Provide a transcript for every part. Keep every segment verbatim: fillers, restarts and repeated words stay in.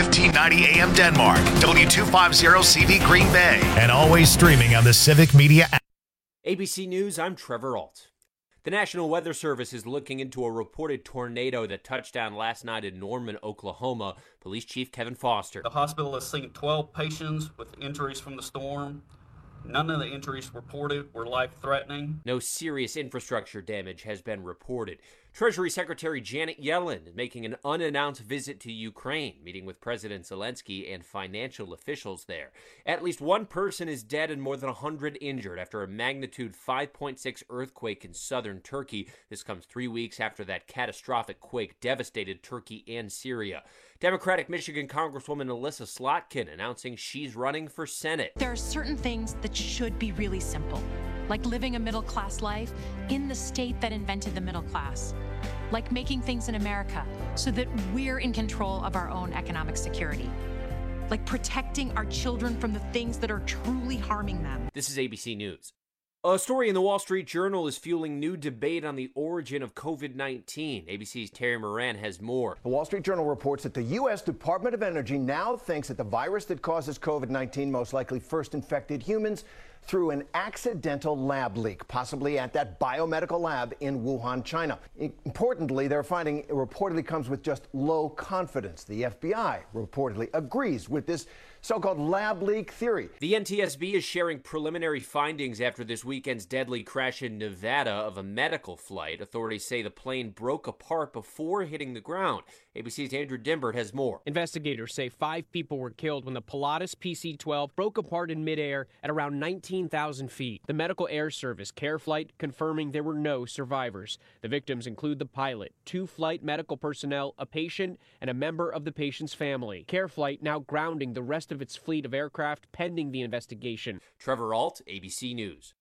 fifteen ninety A M Denmark, W two fifty C V Green Bay, and always streaming on the Civic Media app. A B C News, I'm Trevor Alt. The National Weather Service is looking into a reported tornado that touched down last night in Norman, Oklahoma. Police Chief Kevin Foster. The hospital has seen twelve patients with injuries from the storm. None of the injuries reported were life-threatening. No serious infrastructure damage has been reported. Treasury Secretary Janet Yellen is making an unannounced visit to Ukraine, meeting with President Zelensky and financial officials there. At least one person is dead and more than one hundred injured after a magnitude five point six earthquake in southern Turkey. This comes three weeks after that catastrophic quake devastated Turkey and Syria. Democratic Michigan Congresswoman Elissa Slotkin announcing she's running for Senate. There are certain things that should be really simple, like living a middle-class life in the state that invented the middle class, like making things in America so that we're in control of our own economic security, like protecting our children from the things that are truly harming them. This is A B C News. A story in the Wall Street Journal is fueling new debate on the origin of covid nineteen. A B C's Terry Moran has more. The Wall Street Journal reports that the U S Department of Energy now thinks that the virus that causes covid nineteen most likely first infected humans through an accidental lab leak, possibly at that biomedical lab in Wuhan, China. Importantly, their finding reportedly comes with just low confidence. The F B I reportedly agrees with this so-called lab leak theory. The N T S B is sharing preliminary findings after this weekend's deadly crash in Nevada of a medical flight. Authorities say the plane broke apart before hitting the ground. A B C's Andrew Dimbert has more. Investigators say five people were killed when the Pilatus P C twelve broke apart in midair at around nineteen thousand feet. The Medical Air Service Care Flight confirming there were no survivors. The victims include the pilot, two flight medical personnel, a patient, and a member of the patient's family. Care Flight now grounding the rest of its fleet of aircraft pending the investigation. Trevor Alt, A B C News.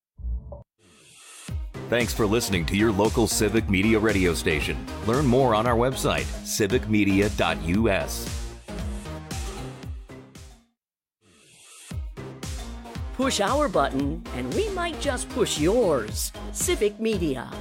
Thanks for listening to your local Civic Media radio station. Learn more on our website, civic media dot u s. Push our button, and we might just push yours. Civic Media.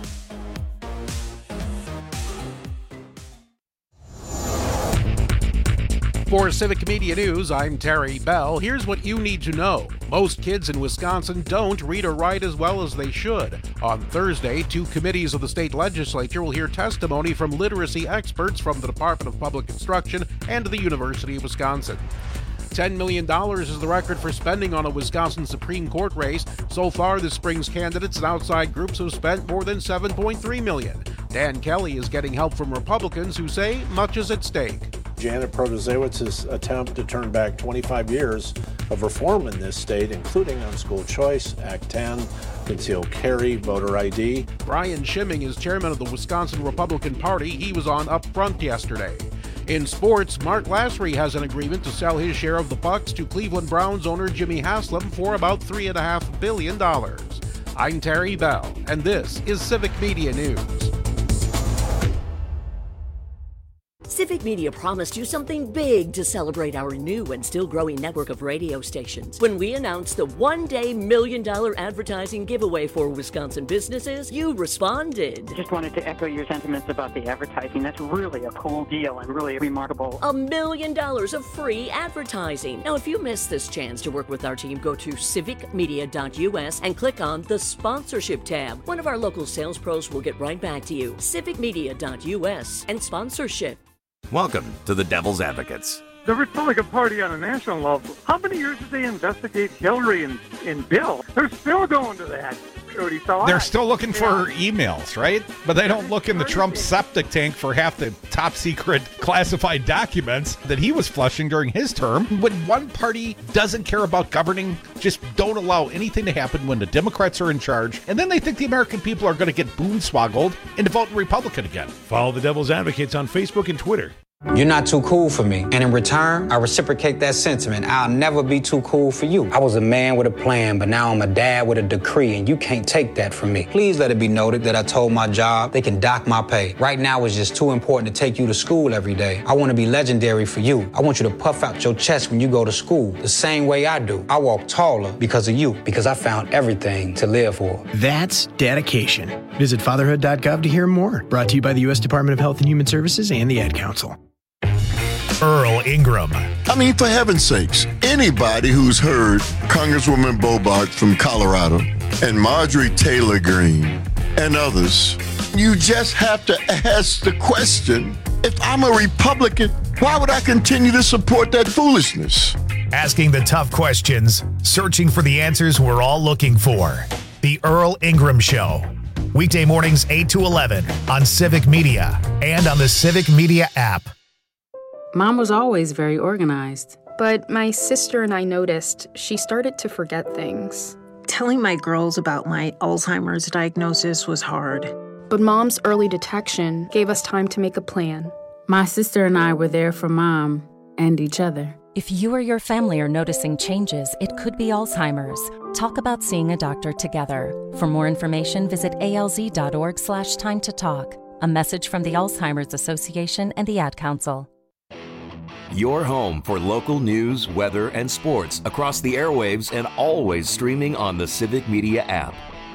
For Civic Media News, I'm Terry Bell. Here's what you need to know. Most kids in Wisconsin don't read or write as well as they should. On Thursday, two committees of the state legislature will hear testimony from literacy experts from the Department of Public Instruction and the University of Wisconsin. ten million dollars is the record for spending on a Wisconsin Supreme Court race. So far, this spring's candidates and outside groups have spent more than seven point three million dollars. Dan Kelly is getting help from Republicans who say much is at stake. Janet Protasiewicz's attempt to turn back twenty-five years of reform in this state, including on school choice, Act ten, concealed carry, voter I D. Brian Schimming is chairman of the Wisconsin Republican Party. He was on Up Front yesterday. In sports, Mark Lasry has an agreement to sell his share of the Bucks to Cleveland Browns owner Jimmy Haslam for about three point five billion dollars. I'm Terry Bell, and this is Civic Media News. Civic Media promised you something big to celebrate our new and still growing network of radio stations. When we announced the one-day million dollar advertising giveaway for Wisconsin businesses, you responded. Just wanted to echo your sentiments about the advertising. That's really a cool deal and really remarkable. A million dollars of free advertising. Now, if you missed this chance to work with our team, go to civic media dot u s and click on the sponsorship tab. One of our local sales pros will get right back to you. civic media dot u s and sponsorship. Welcome to the Devil's Advocates. The Republican Party on a national level, how many years did they investigate Hillary and, and Bill? They're still going to that. Cody, so They're I, still looking yeah. for emails, right? But they don't look in the Trump septic tank for half the top secret classified documents that he was flushing during his term. When one party doesn't care about governing, just don't allow anything to happen when the Democrats are in charge, and then they think the American people are going to get boonswoggled into voting Republican again. Follow the Devil's Advocates on Facebook and Twitter. You're not too cool for me. And in return, I reciprocate that sentiment. I'll never be too cool for you. I was a man with a plan, but now I'm a dad with a decree, and you can't take that from me. Please let it be noted that I told my job they can dock my pay. Right now, it's just too important to take you to school every day. I want to be legendary for you. I want you to puff out your chest when you go to school, the same way I do. I walk taller because of you, because I found everything to live for. That's dedication. Visit fatherhood dot gov to hear more. Brought to you by the U S Department of Health and Human Services and the Ad Council. Earl Ingram. I mean, for heaven's sakes, anybody who's heard Congresswoman Boebert from Colorado and Marjorie Taylor Greene and others, you just have to ask the question, if I'm a Republican, why would I continue to support that foolishness? Asking the tough questions, searching for the answers we're all looking for. The Earl Ingram Show. Weekday mornings eight to eleven on Civic Media and on the Civic Media app. Mom was always very organized. But my sister and I noticed she started to forget things. Telling my girls about my Alzheimer's diagnosis was hard. But Mom's early detection gave us time to make a plan. My sister and I were there for Mom and each other. If you or your family are noticing changes, it could be Alzheimer's. Talk about seeing a doctor together. For more information, visit alz.org slash time to talk. A message from the Alzheimer's Association and the Ad Council. Your home for local news, weather, and sports across the airwaves and always streaming on the Civic Media app.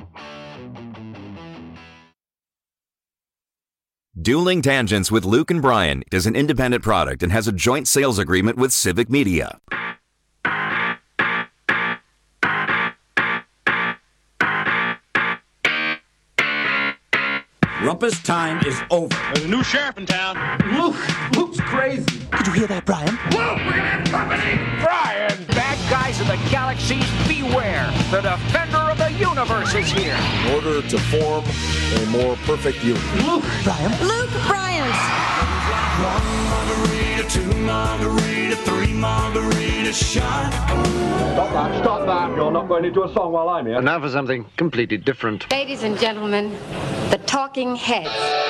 Dueling Tangents with Luke and Brian is an independent product and has a joint sales agreement with Civic Media. Rumpus time is over. There's a new sheriff in town. Luke, Luke's crazy. Did you hear that, Brian? Luke, we have company. Brian! Bad guys in the galaxies, beware. The defender of the universe is here. In order to form a more perfect unit. Luke! Brian? Luke Bryant! One margarita, two margarita, three margarita shot. Stop that, stop that. You're not going into a song while I'm here. And now for something completely different. Ladies and gentlemen, the Talking Heads.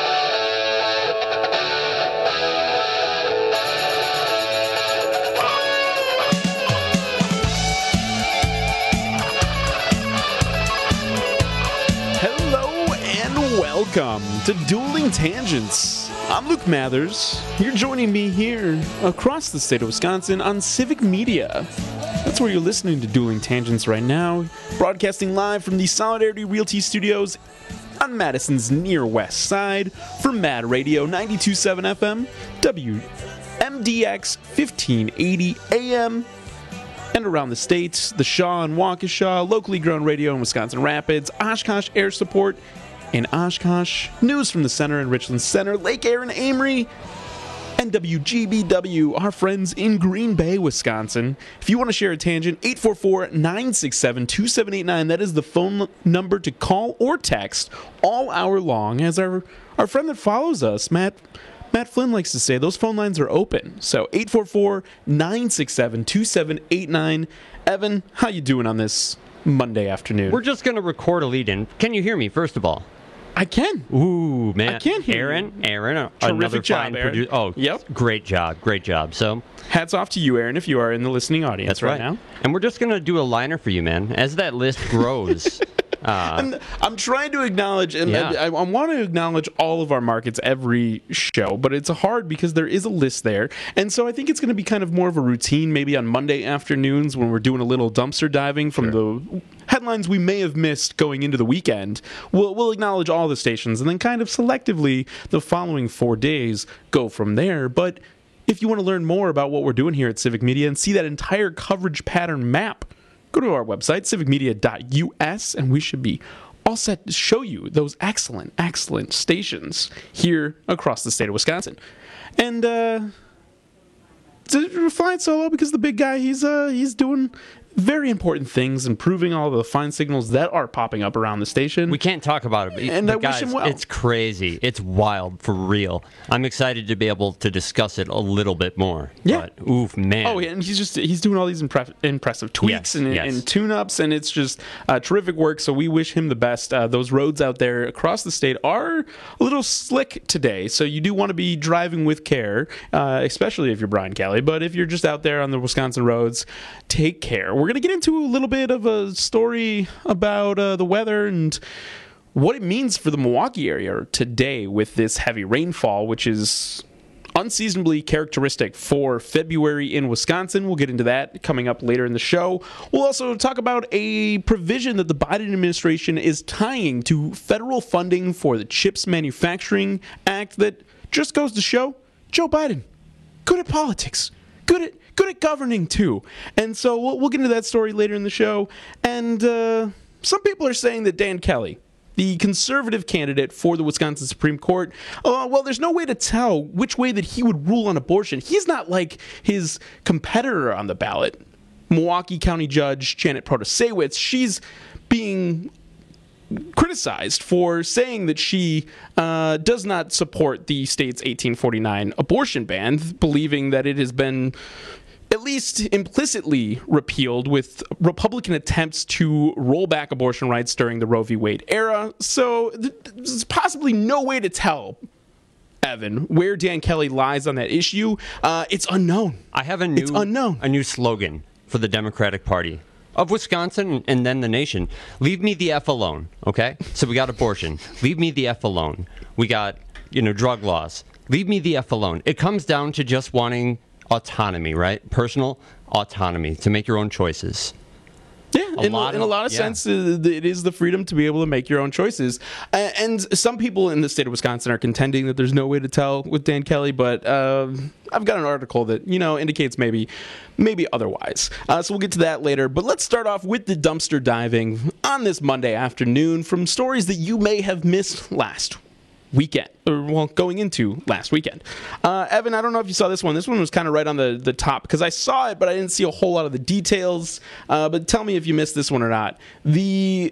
Hello and welcome to Dueling Tangents. I'm Luke Mathers. You're joining me here across the state of Wisconsin on Civic Media. That's where you're listening to Dueling Tangents right now, broadcasting live from the Solidarity Realty Studios on Madison's near west side for Mad Radio ninety-two point seven F M, W M D X fifteen eighty A M, and around the states, the Shaw and Waukesha, locally grown radio in Wisconsin Rapids, Oshkosh Air Support in Oshkosh, News from the Center in Richland Center, Lake Erin, Amory, and W G B W, our friends in Green Bay, Wisconsin. If you want to share a tangent, eight four four, nine six seven, two seven eight nine. That is the phone number to call or text all hour long. As our, our friend that follows us, Matt Matt Flynn, likes to say, those phone lines are open. So eight four four, nine six seven, two seven eight nine. Evan, how you doing on this Monday afternoon? We're just going to record a lead-in. Can you hear me, first of all? I can. Ooh, man. I can hear Aaron, you. Aaron, uh, Terrific another job, fine Aaron. producer. Oh, yep. Great job, great job. So, hats off to you, Aaron, if you are in the listening audience that's right, right now. And we're just going to do a liner for you, man. As that list grows. uh, I'm, I'm trying to acknowledge, and Yeah. I, I want to acknowledge all of our markets every show, but it's hard because there is a list there. And so I think it's going to be kind of more of a routine, maybe on Monday afternoons when we're doing a little dumpster diving from sure. the headlines we may have missed going into the weekend. We'll, we'll acknowledge all the stations and then kind of selectively the following four days go from there. But if you want to learn more about what we're doing here at Civic Media and see that entire coverage pattern map, go to our website, civic media dot U S, and we should be all set to show you those excellent, excellent stations here across the state of Wisconsin. And uh, we're flying solo because the big guy, he's uh, he's doing very important things, improving all the fine signals that are popping up around the station. We can't talk about it, and but I guys, wish him well. It's crazy. It's wild, for real. I'm excited to be able to discuss it a little bit more. Yeah. But, oof, man. Oh, yeah, and he's just he's doing all these impre- impressive tweaks Yes, and, yes. and tune-ups, and it's just uh, terrific work, so we wish him the best. Uh, those roads out there across the state are a little slick today, so you do want to be driving with care, uh, especially if you're Brian Kelly, but if you're just out there on the Wisconsin roads, take care. We're going to get into a little bit of a story about uh, the weather and what it means for the Milwaukee area today with this heavy rainfall, which is unseasonably characteristic for February in Wisconsin. We'll get into that coming up later in the show. We'll also talk about a provision that the Biden administration is tying to federal funding for the CHIPS Manufacturing Act that just goes to show Joe Biden good at politics, good at good at governing too. And so we'll, we'll get into that story later in the show. And uh, some people are saying that Dan Kelly, the conservative candidate for the Wisconsin Supreme Court, uh, well, there's no way to tell which way that he would rule on abortion. He's not like his competitor on the ballot, Milwaukee County Judge Janet Protasewicz. She's being criticized for saying that she uh, does not support the state's eighteen forty-nine abortion ban, believing that it has been at least implicitly repealed with Republican attempts to roll back abortion rights during the Roe v. Wade era. So th- there's possibly no way to tell, Evan, where Dan Kelly lies on that issue. Uh, it's unknown. I have a new, it's unknown. a new slogan for the Democratic Party of Wisconsin and then the nation. Leave me the F alone, okay? So we got abortion. Leave me the F alone. We got, you know, drug laws. Leave me the F alone. It comes down to just wanting autonomy, right? Personal autonomy to make your own choices. Yeah, a in, lot a, in a lot of yeah. sense, uh, it is the freedom to be able to make your own choices. Uh, and some people in the state of Wisconsin are contending that there's no way to tell with Dan Kelly, but uh, I've got an article that, you know, indicates maybe maybe otherwise. Uh, so we'll get to that later. But let's start off with the dumpster diving on this Monday afternoon from stories that you may have missed last weekend, or well, going into last weekend. Uh, Evan, I don't know if you saw this one. This one was kind of right on the, the top because I saw it, but I didn't see a whole lot of the details. Uh, but tell me if you missed this one or not. The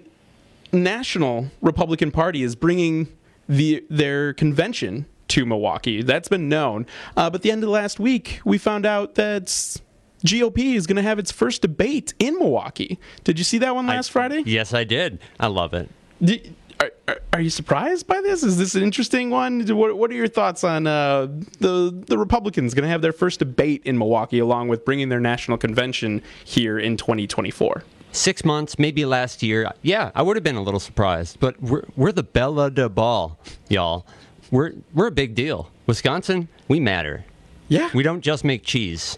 National Republican Party is bringing the their convention to Milwaukee. That's been known. Uh, but at the end of last week, we found out that G O P is going to have its first debate in Milwaukee. Did you see that one last I, Friday? Yes, I did. I love it. Did, Are, are, are you surprised by this? Is this an interesting one? What, what are your thoughts on uh, the the Republicans going to have their first debate in Milwaukee, along with bringing their national convention here in twenty twenty-four? Six months, maybe last year. Yeah, I would have been a little surprised, but we're we're the Bella de Ball, y'all. We're we're a big deal. Wisconsin, we matter. Yeah, we don't just make cheese.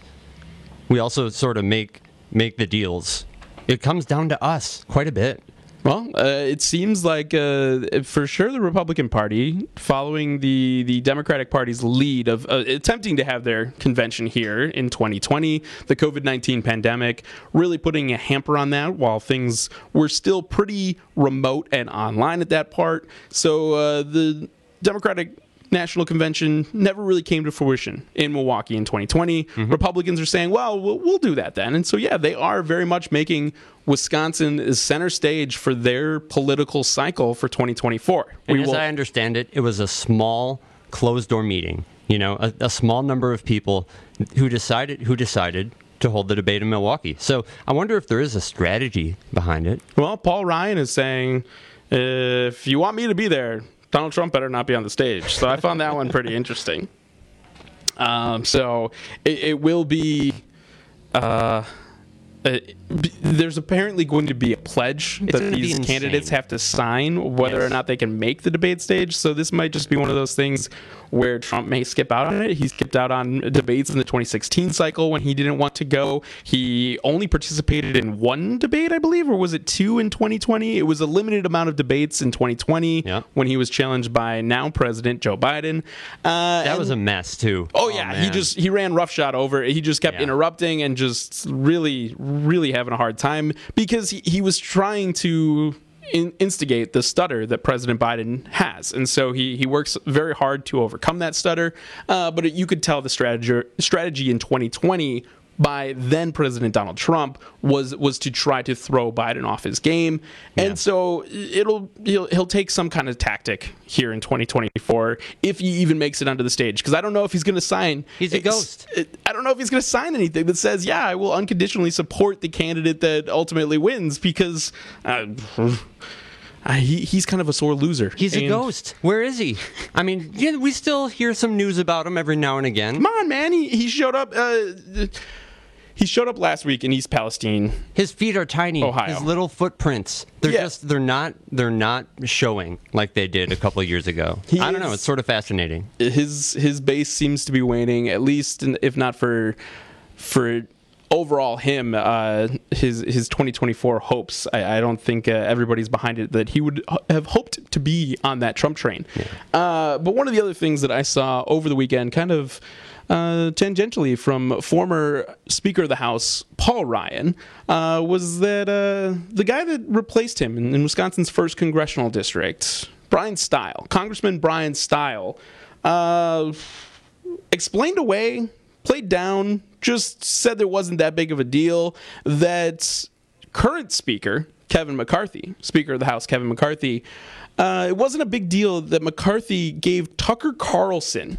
We also sort of make make the deals. It comes down to us quite a bit. Well, uh, it seems like uh, for sure the Republican Party, following the, the Democratic Party's lead of uh, attempting to have their convention here in twenty twenty, the covid nineteen pandemic, really putting a hamper on that while things were still pretty remote and online at that part. So uh, the Democratic National Convention never really came to fruition in Milwaukee in twenty twenty. Mm-hmm. Republicans are saying, well, well, we'll do that then. And so, yeah, they are very much making Wisconsin center stage for their political cycle for twenty twenty-four. And we as will- I understand it, it was a small, closed-door meeting. You know, a, a small number of people who decided who decided to hold the debate in Milwaukee. So I wonder if there is a strategy behind it. Well, Paul Ryan is saying, if you want me to be there, Donald Trump better not be on the stage. So I found that one pretty interesting. Um, so it, it will be... Uh, Uh, there's apparently going to be a pledge It's that gonna be these insane. candidates have to sign whether Yes. or not they can make the debate stage. So this might just be one of those things where Trump may skip out on it. He skipped out on debates in the twenty sixteen cycle when he didn't want to go. He only participated in one debate, I believe, or was it two in twenty twenty? It was a limited amount of debates in twenty twenty Yeah. when he was challenged by now President Joe Biden. Uh, That and- was a mess, too. Oh, yeah, he man. just he ran roughshod over it. He just kept Yeah. interrupting and just really, really having a hard time because he, he was trying to in, instigate the stutter that President Biden has. And so he, he works very hard to overcome that stutter. Uh, but it, you could tell the strategy, strategy in twenty twenty by then President Donald Trump was was to try to throw Biden off his game. And so it'll he'll, he'll take some kind of tactic here in twenty twenty-four if he even makes it onto the stage, because I don't know if he's going to sign. He's a ghost. I don't know if he's going to sign anything that says, yeah, I will unconditionally support the candidate that ultimately wins, because uh, uh, he, he's kind of a sore loser. He's a And- ghost. Where is he? I mean, yeah, we still hear some news about him every now and again. Come on, man. He, he showed up. Uh, He showed up last week in East Palestine. His feet are tiny. Ohio. His little footprints. They're Yeah. just they're not they're not showing like they did a couple of years ago. He I don't know. is- It's sort of fascinating. His his base seems to be waning, at least in, if not for for overall him. Uh, his his twenty twenty-four hopes. I, I don't think uh, everybody's behind it that he would h- have hoped to be on that Trump train. Uh, but one of the other things that I saw over the weekend, kind of uh, tangentially from former Speaker of the House Paul Ryan, uh, was that uh, the guy that replaced him in, in Wisconsin's first congressional district, Brian Stile, Congressman Brian Stile, uh, explained away, played down, just said there wasn't that big of a deal, that current Speaker Kevin McCarthy, Speaker of the House Kevin McCarthy, uh, it wasn't a big deal that McCarthy gave Tucker Carlson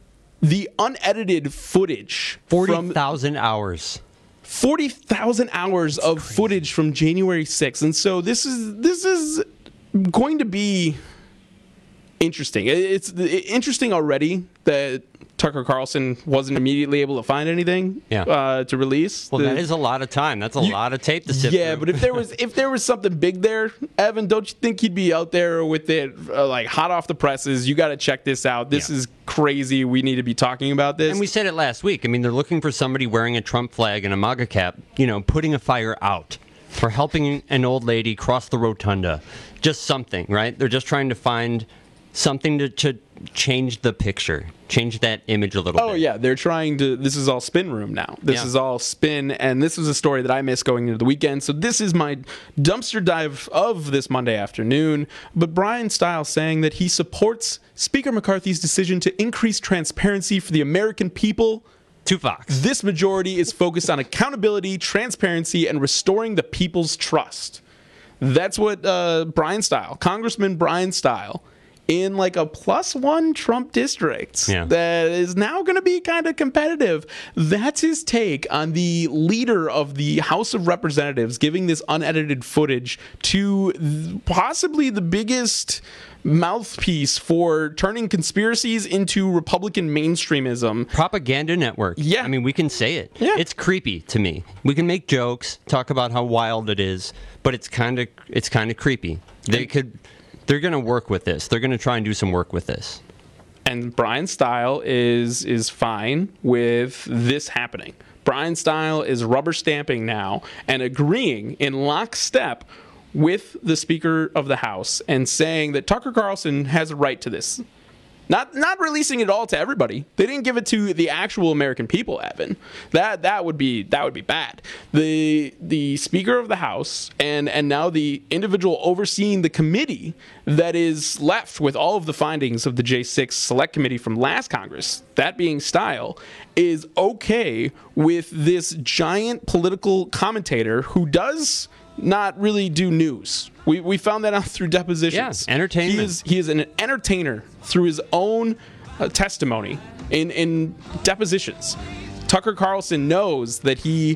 the unedited footage. forty thousand hours. forty thousand hours That's of crazy. footage from January sixth. And so this is this is going to be interesting. It's interesting already that Tucker Carlson wasn't immediately able to find anything yeah. uh, to release. Well, the, that is a lot of time. That's a you, lot of tape to sift Yeah, through. but if there was if there was something big there, Evan, don't you think he'd be out there with it uh, like hot off the presses? You got to check this out. This yeah. is crazy. We need to be talking about this. And we said it last week. I mean, they're looking for somebody wearing a Trump flag and a MAGA cap, you know, putting a fire out, for helping an old lady cross the rotunda. Just something, right? They're just trying to find something to, to change the picture, change that image a little oh, bit. Oh, yeah. They're trying to, this is all spin room now. This yeah. is all spin, and this was a story that I missed going into the weekend. So this is my dumpster dive of this Monday afternoon. But Brian Stile saying that he supports Speaker McCarthy's decision to increase transparency for the American people. To Fox. This majority is focused on accountability, transparency, and restoring the people's trust. That's what uh, Brian Stile, Congressman Brian Stile, in like a plus one Trump district yeah. that is now going to be kind of competitive. That's his take on the leader of the House of Representatives giving this unedited footage to th- possibly the biggest mouthpiece for turning conspiracies into Republican mainstreamism. Propaganda network. Yeah. I mean, we can say it. Yeah. It's creepy to me. We can make jokes, talk about how wild it is, but it's kind of it's kind of creepy. They could they're going to work with this. They're going to try and do some work with this. And Brian Stile is is fine with this happening. Brian Stile is rubber stamping now and agreeing in lockstep with the Speaker of the House and saying that Tucker Carlson has a right to this. Not not releasing it all to everybody. They didn't give it to the actual American people, Evan. That that would be that would be bad. The the Speaker of the House and and now the individual overseeing the committee that is left with all of the findings of the J six Select Committee from last Congress, that being Stile, is okay with this giant political commentator who does not really do news. We we found that out through depositions. Yeah, entertainment. He is he is an entertainer through his own uh, testimony in in depositions. Tucker Carlson knows that he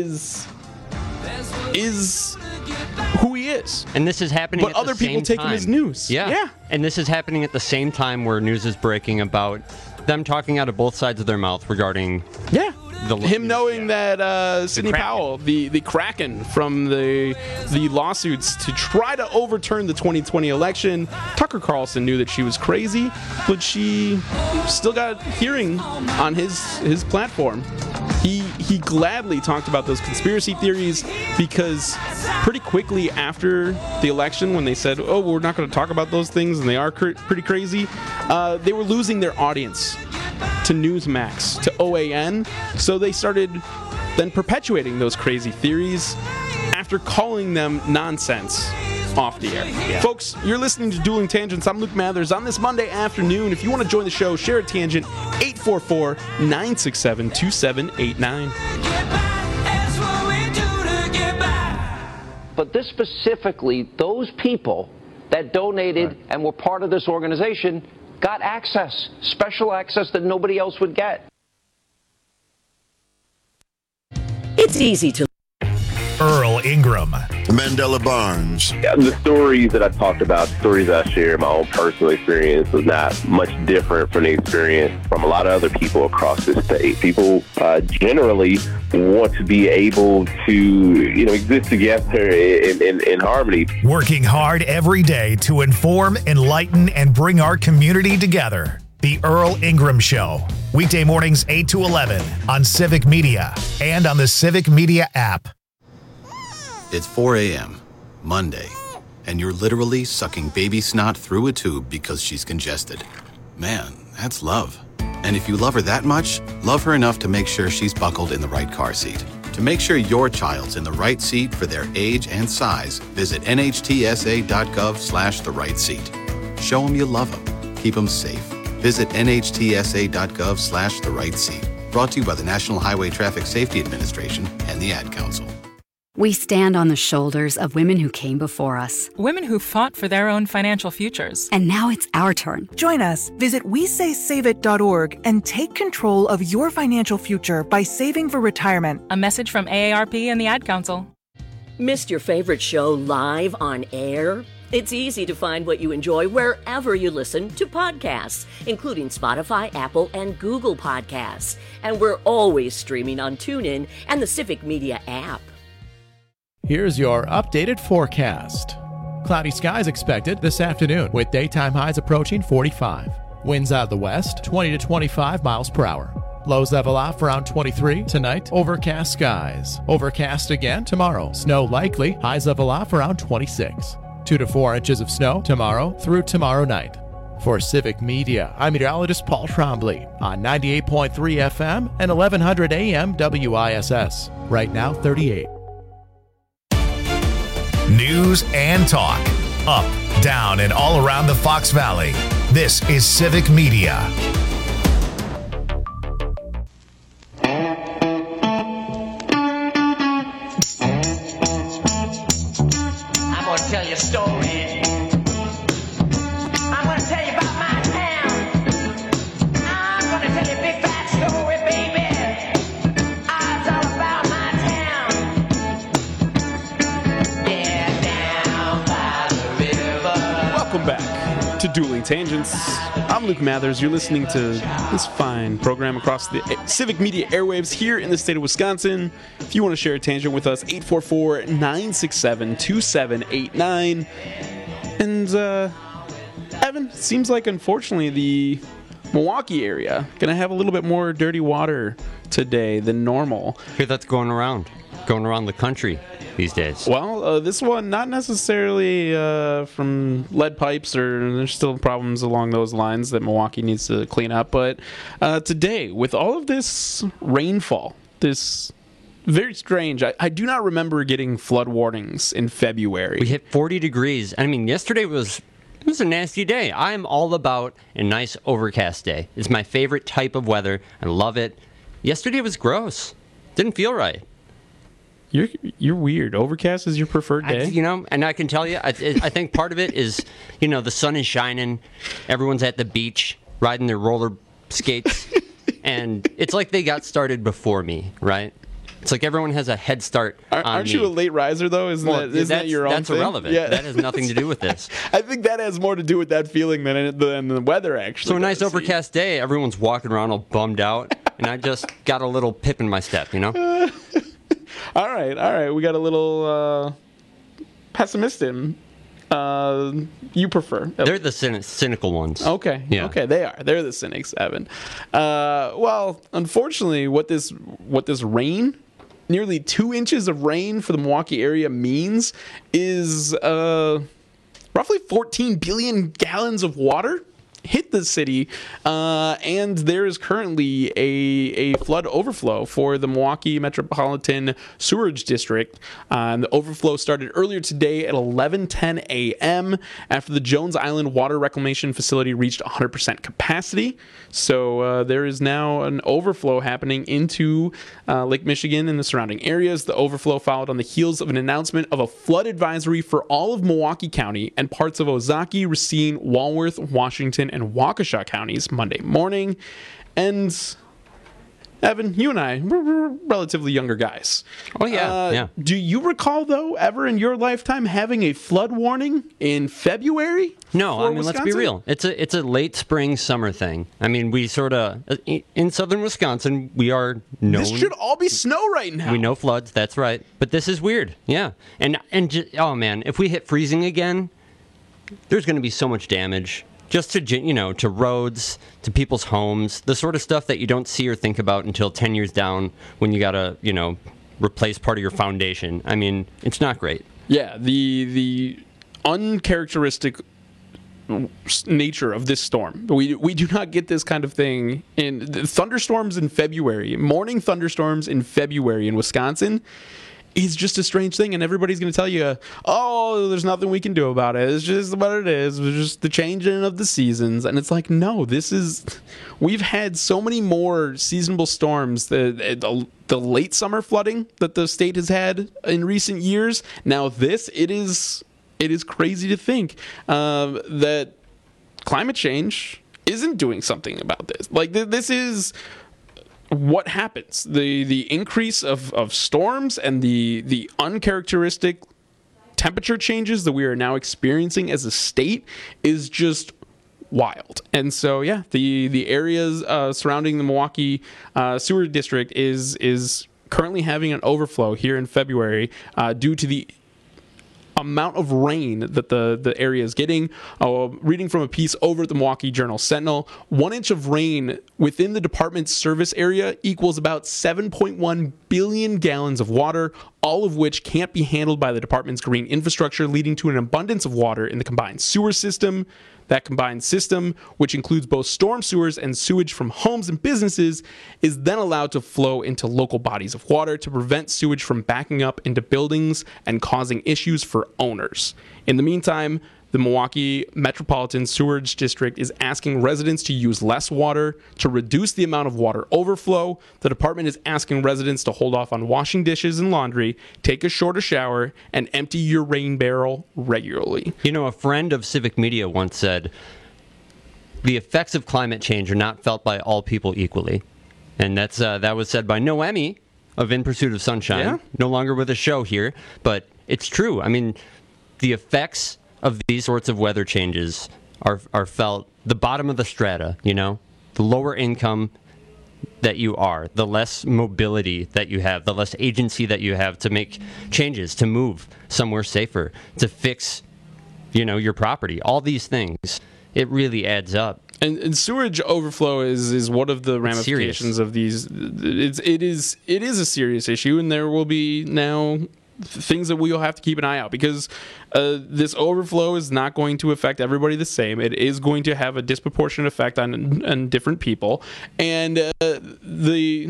is is who he is. And this is happening but at the other people same take time. him as news. Yeah. yeah. And this is happening at the same time where news is breaking about them talking out of both sides of their mouth regarding yeah. The, him knowing yeah. that uh, Sidney Powell, the, the Kraken from the the lawsuits to try to overturn the twenty twenty election, Tucker Carlson knew that she was crazy, but she still got hearing on his his platform. He he gladly talked about those conspiracy theories because pretty quickly after the election, when they said, "Oh, we're not going to talk about those things," and they are cr- pretty crazy, uh, they were losing their audience to Newsmax, to O A N, so they started then perpetuating those crazy theories after calling them nonsense off the air. Yeah. Folks, you're listening to Dueling Tangents. I'm Luke Mathers. On this Monday afternoon, if you want to join the show, share a tangent, eight four four, nine six seven, two seven eight nine. But this specifically, those people that donated right. and were part of this organization got access, special access that nobody else would get. It's easy to... Earl Ingram. Mandela Barnes. Yeah, the stories that I talked about, stories that I share, my own personal experience was not much different from the experience from a lot of other people across the state. People uh, generally want to be able to, you know, exist together in, in, in harmony. Working hard every day to inform, enlighten, and bring our community together. The Earl Ingram Show. Weekday mornings eight to eleven on Civic Media and on the Civic Media app. It's four a.m., Monday, and you're literally sucking baby snot through a tube because she's congested. Man, that's love. And if you love her that much, love her enough to make sure she's buckled in the right car seat. To make sure your child's in the right seat for their age and size, visit nhtsa.gov slash the right seat. Show them you love them. Keep them safe. Visit nhtsa.gov slash the right seat. Brought to you by the National Highway Traffic Safety Administration and the Ad Council. We stand on the shoulders of women who came before us. Women who fought for their own financial futures. And now it's our turn. Join us. Visit we say save it dot org and take control of your financial future by saving for retirement. A message from A A R P and the Ad Council. Missed your favorite show live on air? It's easy to find what you enjoy wherever you listen to podcasts, including Spotify, Apple, and Google Podcasts. And we're always streaming on TuneIn and the Civic Media app. Here's your updated forecast. Cloudy skies expected this afternoon with daytime highs approaching forty-five. Winds out of the west, twenty to twenty-five miles per hour. Lows level off around twenty-three. Tonight, overcast skies. Overcast again tomorrow. Snow likely. Highs level off around twenty-six. Two to four inches of snow tomorrow through tomorrow night. For Civic Media, I'm meteorologist Paul Trombley on ninety-eight point three F M and eleven hundred A M W I S S. Right now, thirty-eight. News and talk. Up, down, and all around the Fox Valley. This is Civic Media. I'm going to tell you a story. I'm going to tell you about my town. I'm going to tell you a big fat story, baby. Ah, it's all about my town. Yeah, down by the river. Welcome back to Dueling Tangents. I'm Luke Mathers. You're listening to this fine program across the Civic Media airwaves here in the state of Wisconsin. If you want to share a tangent with us, eight four four, nine six seven, two seven eight nine. And, uh, Evan, seems like, unfortunately, the Milwaukee area going to have a little bit more dirty water today than normal. I hear that's going around, going around the country these days. Well, uh, this one, not necessarily uh, from lead pipes, or there's still problems along those lines that Milwaukee needs to clean up. But uh, today, with all of this rainfall, this very strange, I, I do not remember getting flood warnings in February. We hit forty degrees. I mean, yesterday was it was a nasty day. I'm all about a nice overcast day. It's my favorite type of weather. I love it. Yesterday was gross. Didn't feel right. You're you're weird. Overcast is your preferred day? I, you know, and I can tell you, I, I think part of it is, you know, the sun is shining, everyone's at the beach riding their roller skates, and it's like they got started before me, right? It's like everyone has a head start on Aren't me. you a late riser, though? Isn't, well, that, isn't that your own That's thing? irrelevant. Yeah. That has nothing to do with this. I think that has more to do with that feeling than, it, than the weather, actually. So a nice overcast day, everyone's walking around all bummed out, and I just got a little pip in my step, you know? All right, all right. We got a little uh, pessimistic. Uh, you prefer? They're the cynic, cynical ones. Okay. Yeah. Okay, they are. They're the cynics, Evan. Uh, well, unfortunately, what this what this rain, nearly two inches of rain for the Milwaukee area means is uh, roughly fourteen billion gallons of water hit the city, uh, and there is currently a, a flood overflow for the Milwaukee Metropolitan Sewerage District. Uh, and the overflow started earlier today at eleven ten a.m. after the Jones Island Water Reclamation Facility reached one hundred percent capacity. So uh, there is now an overflow happening into uh, Lake Michigan and the surrounding areas. The overflow followed on the heels of an announcement of a flood advisory for all of Milwaukee County and parts of Ozaukee, Racine, Walworth, Washington, and Waukesha counties Monday morning. And Evan, you and I, we're, we're relatively younger guys. Oh, yeah, uh, yeah. Do you recall, though, ever in your lifetime having a flood warning in February? No, I mean, Wisconsin? let's be real. It's a it's a late spring, summer thing. I mean, we sort of, in southern Wisconsin, we are known. This should all be snow right now. We know floods, that's right. But this is weird, yeah. And, and just, oh, man, if we hit freezing again, there's going to be so much damage. Just to, you know, to roads, to people's homes, the sort of stuff that you don't see or think about until ten years down when you got to, you know, replace part of your foundation. I mean, it's not great. Yeah, the the uncharacteristic nature of this storm. We we do not get this kind of thing in thunderstorms in February. Morning thunderstorms in February in Wisconsin is just a strange thing, and everybody's going to tell you, oh, there's nothing we can do about it. It's just what it is. It's just the changing of the seasons. And it's like, no, this is, we've had so many more seasonable storms. The, the, the late summer flooding that the state has had in recent years. Now this, it is, it is crazy to think um, that climate change isn't doing something about this. Like th- this is what happens. The the increase of, of storms and the the uncharacteristic temperature changes that we are now experiencing as a state is just wild. And so yeah, the the areas uh, surrounding the Milwaukee uh, sewer district is is currently having an overflow here in February uh, due to the amount of rain that the, the area is getting. Uh, reading from a piece over at the Milwaukee Journal Sentinel, one inch of rain within the department's service area equals about seven point one billion gallons of water, all of which can't be handled by the department's green infrastructure, leading to an abundance of water in the combined sewer system. That combined system, which includes both storm sewers and sewage from homes and businesses, is then allowed to flow into local bodies of water to prevent sewage from backing up into buildings and causing issues for owners. In the meantime, the Milwaukee Metropolitan Sewerage District is asking residents to use less water to reduce the amount of water overflow. The department is asking residents to hold off on washing dishes and laundry, take a shorter shower, and empty your rain barrel regularly. You know, a friend of Civic Media once said, the effects of climate change are not felt by all people equally. And that's uh, that was said by Noemi of In Pursuit of Sunshine. Yeah. No longer with a show here, but it's true. I mean, the effects of these sorts of weather changes are are felt the bottom of the strata, you know, the lower income that you are, the less mobility that you have, the less agency that you have to make changes, to move somewhere safer, to fix, you know, your property, all these things. It really adds up. And, and sewage overflow is, is one of the ramifications of these. It's, it is it is a serious issue, and there will be now things that we'll have to keep an eye out, because uh, this overflow is not going to affect everybody the same. It is going to have a disproportionate effect on, on different people, and uh, the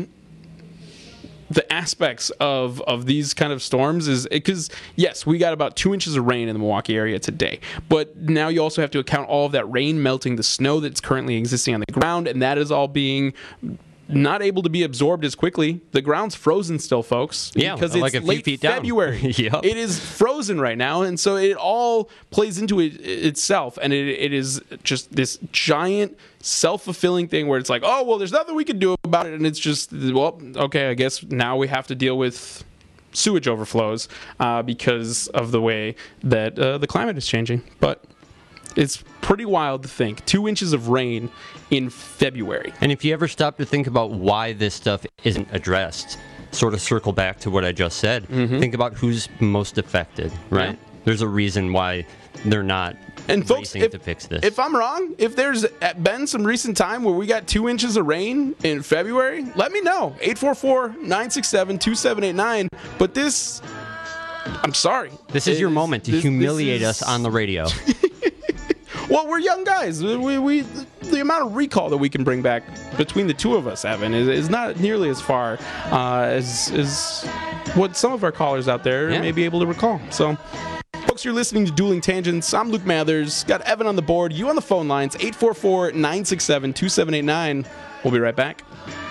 the aspects of, of these kind of storms is because, yes, we got about two inches of rain in the Milwaukee area today, but now you also have to account all of that rain melting the snow that's currently existing on the ground, and that is all being not able to be absorbed as quickly. The ground's frozen still, folks. Yeah, because like it's a few late feet down. February. Yep. It is frozen right now, and so it all plays into it itself, and it, it is just this giant self-fulfilling thing where it's like, oh, well, there's nothing we can do about it, and it's just, well, okay, I guess now we have to deal with sewage overflows uh, because of the way that uh, the climate is changing. But it's pretty wild to think. Two inches of rain in February. And if you ever stop to think about why this stuff isn't addressed, sort of circle back to what I just said, Mm-hmm. think about who's most affected, right? Yeah. There's a reason why they're not and folks, racing if, to fix this. If I'm wrong, if there's been some recent time where we got two inches of rain in February, let me know. eight four four, nine six seven, two seven eight nine. But this, I'm sorry. This is It your moment to this- humiliate this is- us on the radio. Well, we're young guys. We, we the amount of recall that we can bring back between the two of us, Evan, is, is not nearly as far uh, as as what some of our callers out there Yeah. may be able to recall. So, folks, you're listening to Dueling Tangents. I'm Luke Mathers. Got Evan on the board. You on the phone lines. eight four four, nine six seven, two seven eight nine. We'll be right back.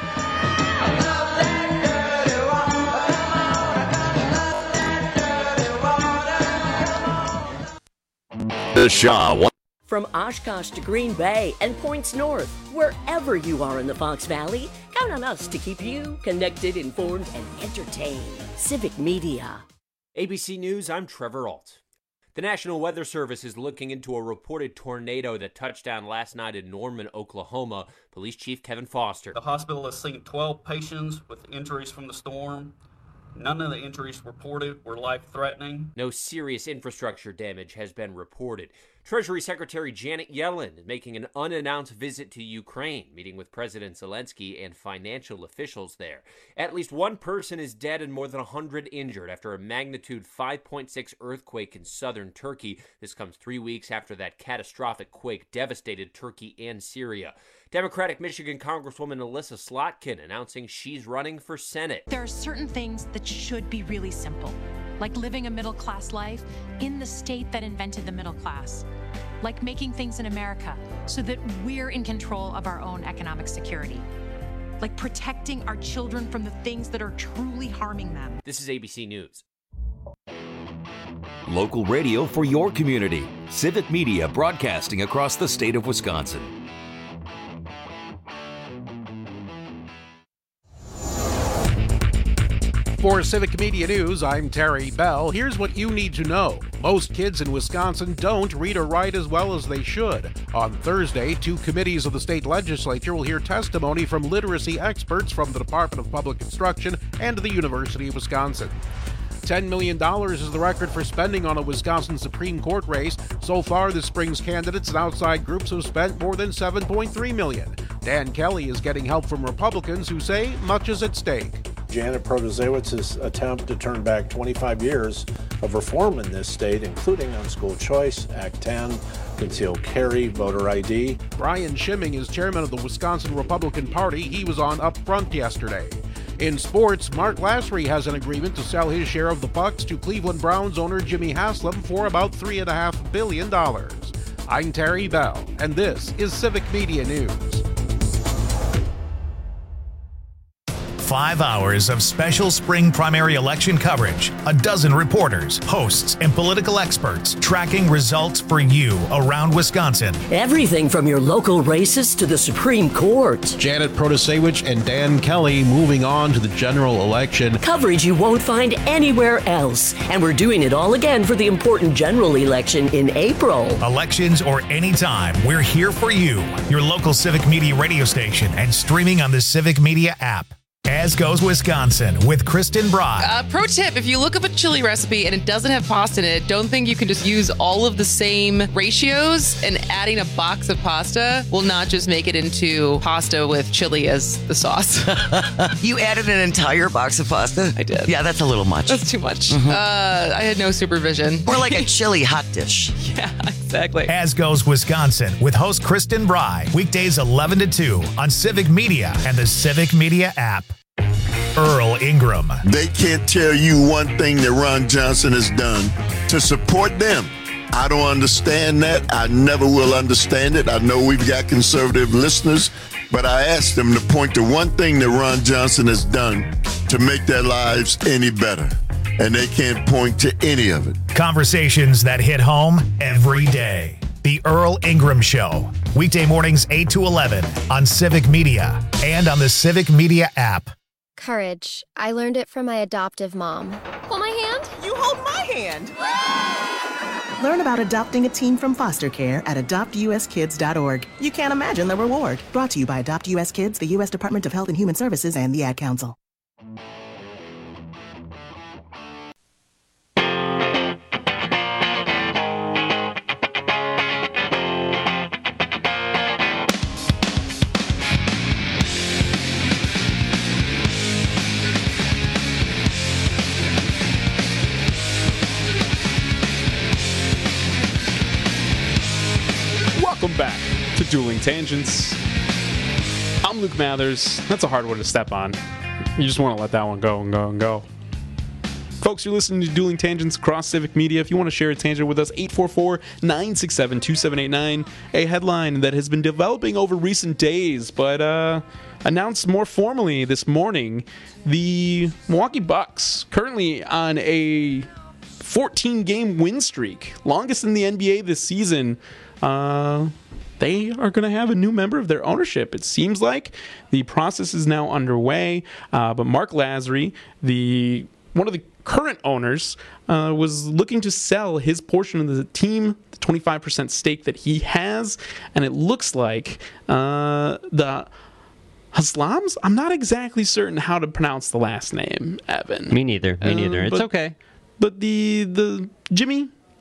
The Shaw. From Oshkosh to Green Bay and points north, wherever you are in the Fox Valley, count on us to keep you connected, informed, and entertained. Civic Media. A B C News, I'm Trevor Alt. The National Weather Service is looking into a reported tornado that touched down last night in Norman, Oklahoma. Police Chief Kevin Foster. The hospital has seen twelve patients with injuries from the storm. None of the injuries reported were life-threatening. No serious infrastructure damage has been reported. Treasury Secretary Janet Yellen is making an unannounced visit to Ukraine, meeting with President Zelensky and financial officials there. At least one person is dead and more than one hundred injured after a magnitude five point six earthquake in southern Turkey. This comes three weeks after that catastrophic quake devastated Turkey and Syria. Democratic Michigan Congresswoman Alyssa Slotkin announcing she's running for Senate. There are certain things that should be really simple, like living a middle-class life in the state that invented the middle class, like making things in America so that we're in control of our own economic security, like protecting our children from the things that are truly harming them. This is A B C News. Local radio for your community. Civic Media broadcasting across the state of Wisconsin. For Civic Media News, I'm Terry Bell. Here's what you need to know. Most kids in Wisconsin don't read or write as well as they should. On Thursday, two committees of the state legislature will hear testimony from literacy experts from the Department of Public Instruction and the University of Wisconsin. ten million dollars is the record for spending on a Wisconsin Supreme Court race. So far, this spring's candidates and outside groups have spent more than seven point three million dollars. Dan Kelly is getting help from Republicans who say much is at stake. Janet Protasiewicz's attempt to turn back twenty-five years of reform in this state, including on school choice, Act ten, concealed carry, voter I D. Brian Schimming is chairman of the Wisconsin Republican Party. He was on Up Front yesterday. In sports, Mark Lasry has an agreement to sell his share of the Bucks to Cleveland Browns owner Jimmy Haslam for about three point five billion dollars. I'm Terry Bell, and this is Civic Media News. Five hours of special spring primary election coverage. A dozen reporters, hosts, and political experts tracking results for you around Wisconsin. Everything from your local races to the Supreme Court. Janet Protasiewicz and Dan Kelly moving on to the general election. Coverage you won't find anywhere else. And we're doing it all again for the important general election in April. Elections or anytime, we're here for you. Your local Civic Media radio station and streaming on the Civic Media app. As Goes Wisconsin with Kristen Broad. Uh, pro tip, if you look up a chili recipe and it doesn't have pasta in it, don't think you can just use all of the same ratios, and adding a box of pasta will not just make it into pasta with chili as the sauce. You added an entire box of pasta? I did. Yeah, that's a little much. That's too much. Mm-hmm. Uh, I had no supervision. More like a chili hot dish. Yeah, exactly. As Goes Wisconsin with host Kristen Bry. Weekdays eleven to two on Civic Media and the Civic Media app. Earl Ingram. They can't tell you one thing that Ron Johnson has done to support them. I don't understand that. I never will understand it. I know we've got conservative listeners, but I asked them to point to one thing that Ron Johnson has done to make their lives any better. And they can't point to any of it. Conversations that hit home every day. The Earl Ingram Show. Weekday mornings eight to eleven on Civic Media and on the Civic Media app. Courage. I learned it from my adoptive mom. Hold my hand. You hold my hand. Learn about adopting a teen from foster care at adopt u s kids dot org. You can't imagine the reward. Brought to you by Adopt U S Kids, the U S Department of Health and Human Services, and the Ad Council. Welcome back to Dueling Tangents. I'm Luke Mathers. That's a hard one to step on. You just want to let that one go and go and go. Folks, you're listening to Dueling Tangents across Civic Media. If you want to share a tangent with us, eight four four, nine six seven, two seven eight nine. A headline that has been developing over recent days, but uh, announced more formally this morning. The Milwaukee Bucks, currently on a fourteen-game win streak, longest in the N B A this season. Uh, they are going to have a new member of their ownership. It seems like the process is now underway. Uh, but Mark Lasry, the one of the current owners, uh, was looking to sell his portion of the team, the twenty-five percent stake that he has. And it looks like uh, the Haslams? I'm not exactly certain how to pronounce the last name, Evan. Me neither. Me neither. Uh, it's but, okay. But the the Jimmy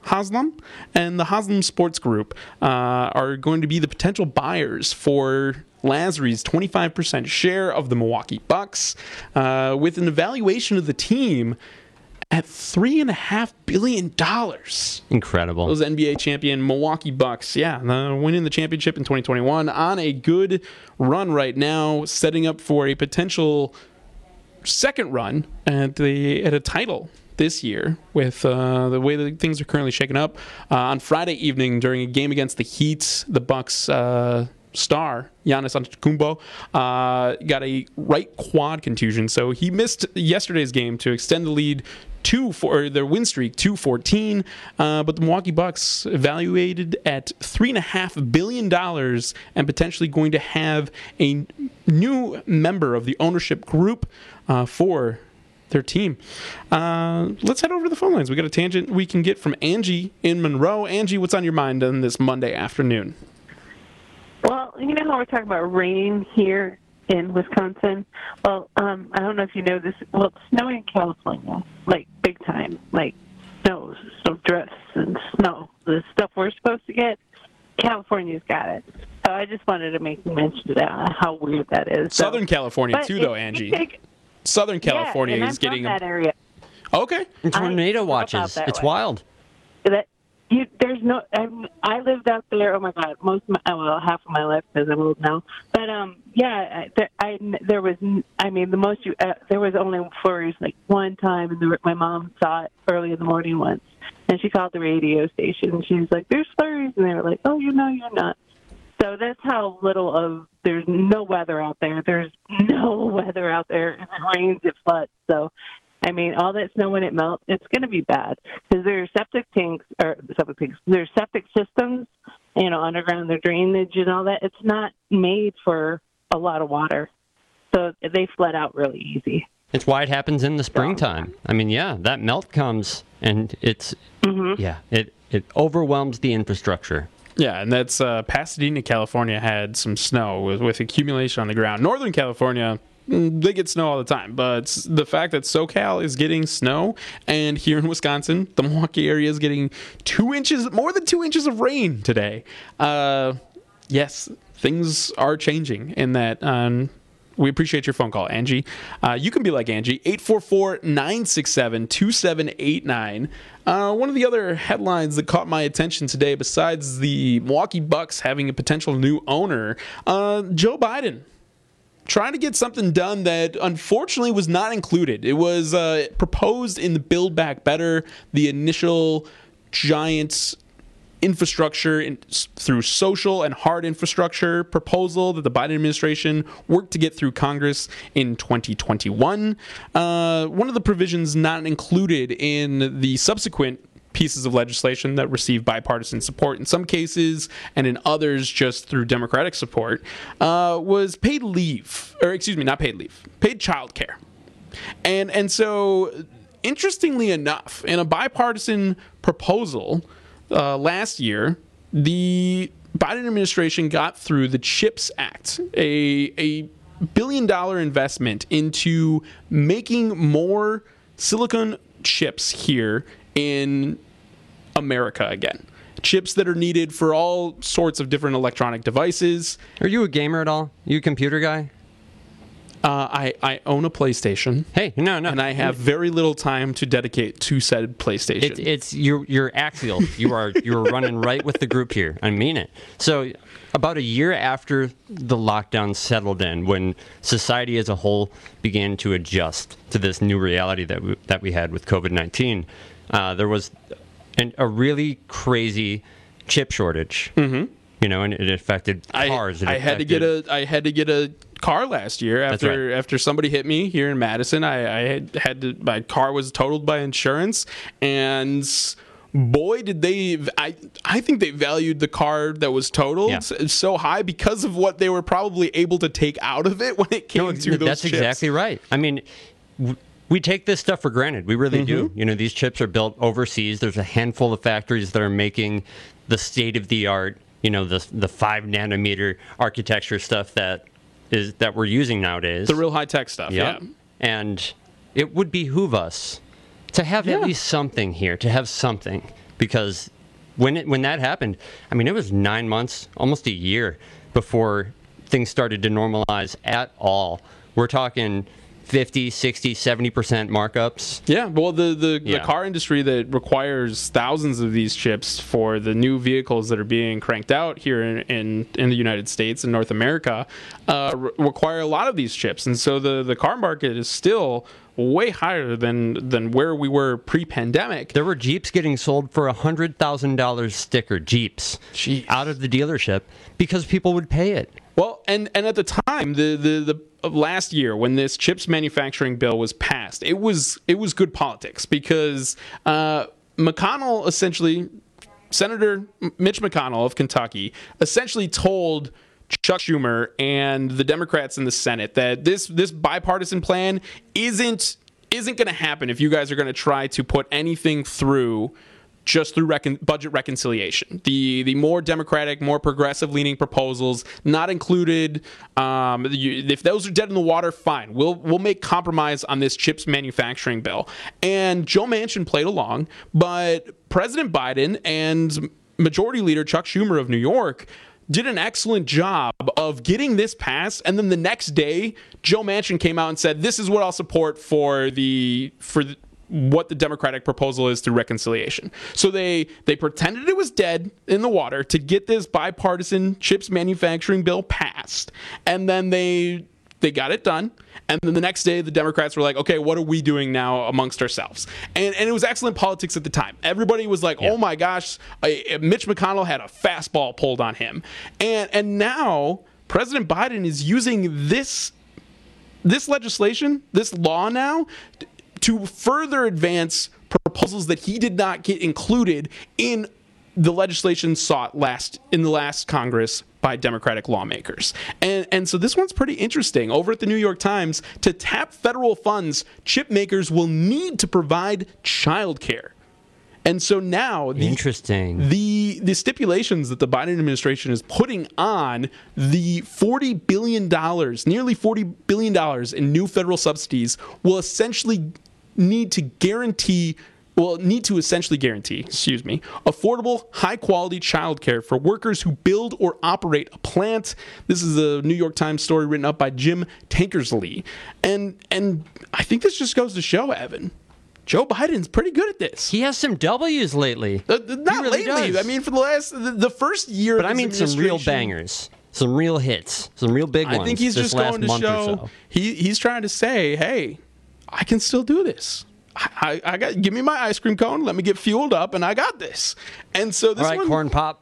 Haslam and the Haslam Sports Group uh, are going to be the potential buyers for Lasry's twenty-five percent share of the Milwaukee Bucks, uh, with an evaluation of the team at three and a half billion dollars. Incredible. Those N B A champion Milwaukee Bucks, yeah, uh, winning the championship in twenty twenty-one, on a good run right now, setting up for a potential second run at the at a title this year with uh, the way that things are currently shaken up. Uh, on Friday evening, during a game against the Heat, the Bucks uh, star Giannis Antetokounmpo uh, got a right quad contusion, so he missed yesterday's game to extend the lead to for their win streak to fourteen. Uh, but the Milwaukee Bucks evaluated at three and a half billion dollars and potentially going to have a new member of the ownership group uh, for their team. Uh, let's head over to the phone lines. We got a tangent we can get from Angie in Monroe. Angie, what's on your mind on this Monday afternoon? Well, you know how we're talking about rain here in Wisconsin? Well, um, I don't know if you know this. Well, it's snowing in California, like big time, like snow, snow drifts and snow. The stuff we're supposed to get, California's got it. So I just wanted to make mention of that, how weird that is. Southern so, California, too, though, Angie. Take, yeah, Southern California and I'm is getting from that area. Okay. Tornado watches. It's way. wild. That you, there's no. I, I lived out there. Oh my God, most of my, well, half of my life because I'm old now. But um, yeah, I, there, I there was. I mean, the most you uh, there was only flurries like one time, and the, my mom saw it early in the morning once, and she called the radio station, and she was like, "There's flurries," and they were like, "Oh, you know, you're not." So that's how little of. There's no weather out there. There's no weather out there. If it rains, it floods. So. I mean, all that snow when it melts, it's going to be bad because there are septic tanks or septic tanks. There's septic systems, you know, underground, their drainage and all that. It's not made for a lot of water, so they flood out really easy. It's why it happens in the springtime. I mean, yeah, that melt comes and it's mm-hmm. yeah, it it overwhelms the infrastructure. Yeah, and that's uh, Pasadena, California had some snow with, with accumulation on the ground. Northern California. They get snow all the time, but the fact that SoCal is getting snow, and here in Wisconsin, the Milwaukee area is getting two inches, more than two inches of rain today. Uh, yes, things are changing in that. Um, we appreciate your phone call, Angie. Uh, you can be like Angie, eight four four, nine six seven, two seven eight nine. Uh, one of the other headlines that caught my attention today, besides the Milwaukee Bucks having a potential new owner, uh, Joe Biden trying to get something done that unfortunately was not included. It was uh, proposed in the Build Back Better, the initial giant infrastructure in, through social and hard infrastructure proposal that the Biden administration worked to get through Congress in twenty twenty-one. Uh, one of the provisions not included in the subsequent pieces of legislation that receive bipartisan support in some cases and in others just through Democratic support uh, was paid leave, or excuse me, not paid leave, paid childcare. And and so, interestingly enough, in a bipartisan proposal uh, last year, the Biden administration got through the CHIPS Act, a a billion dollar investment into making more silicon chips here in America again. Chips that are needed for all sorts of different electronic devices. Are you a gamer at all? You a computer guy? Uh, I, I own a PlayStation. Hey, no, no. And I have very little time to dedicate to said PlayStation. It's, it's you're, you're axial. You are you're running right with the group here. I mean it. So about a year after the lockdown settled in, when society as a whole began to adjust to this new reality that we, that we had with COVID nineteen, uh, there was an, a really crazy chip shortage. Mm-hmm. You know, and it affected cars. I, it I had to get a I had to get a car last year after right. after somebody hit me here in Madison. I, I had, had to my car was totaled by insurance, and boy did they I I think they valued the car that was totaled yeah. so high because of what they were probably able to take out of it when it came no, to those that's chips. Exactly right. I mean, w- we take this stuff for granted. We really mm-hmm. do. You know, these chips are built overseas. There's a handful of factories that are making the state of the art, you know, the the five nanometer architecture stuff that is that we're using nowadays. The real high tech stuff. Yep. Yeah. And it would behoove us to have yeah. at least something here, to have something because when it when that happened, I mean, it was nine months, almost a year before things started to normalize at all. We're talking fifty, sixty, seventy percent markups. Yeah, well, the, the, Yeah. the car industry that requires thousands of these chips for the new vehicles that are being cranked out here in, in, in the United States and North America uh, re- require a lot of these chips. And so the, the car market is still way higher than, than where we were pre-pandemic. There were Jeeps getting sold for one hundred thousand dollars sticker Jeeps Jeez. out of the dealership because people would pay it. Well, and, and at the time, the, the, the of last year when this chips manufacturing bill was passed, it was it was good politics because uh, McConnell essentially, Senator Mitch McConnell of Kentucky, essentially told Chuck Schumer and the Democrats in the Senate that this this bipartisan plan isn't isn't going to happen if you guys are going to try to put anything through just through recon- budget reconciliation. The the more democratic, more progressive-leaning proposals, not included. Um, you, if those are dead in the water, fine. We'll we'll make compromise on this chips manufacturing bill. And Joe Manchin played along, but President Biden and Majority Leader Chuck Schumer of New York did an excellent job of getting this passed, and then the next day, Joe Manchin came out and said, "This is what I'll support for the for." The, what the Democratic proposal is through reconciliation." So they they pretended it was dead in the water to get this bipartisan chips manufacturing bill passed, and then they they got it done. And then the next day, the Democrats were like, "Okay, what are we doing now amongst ourselves?" And and it was excellent politics at the time. Everybody was like, yeah. "Oh my gosh, I, Mitch McConnell had a fastball pulled on him," and and now President Biden is using this this legislation, this law now, to further advance proposals that he did not get included in the legislation sought last in the last Congress by Democratic lawmakers. And and so this one's pretty interesting. Over at the New York Times, to tap federal funds, chip makers will need to provide childcare. And so now the, Interesting. the the stipulations that the Biden administration is putting on the forty billion dollars, nearly forty billion dollars in new federal subsidies will essentially need to guarantee, well, need to essentially guarantee, excuse me, affordable, high-quality childcare for workers who build or operate a plant. This is a New York Times story written up by Jim Tankersley. And and I think this just goes to show, Evan, Joe Biden's pretty good at this. He has some W's lately. Uh, not really lately. does. I mean, for the last, the, the first year But of I mean his some real administration- bangers. Some real hits. Some real big ones. I think he's this just last going to month show or so. he he's trying to say, hey, I can still do this. I, I got give me my ice cream cone, let me get fueled up, and I got this. And so this All right, one, Corn Pop.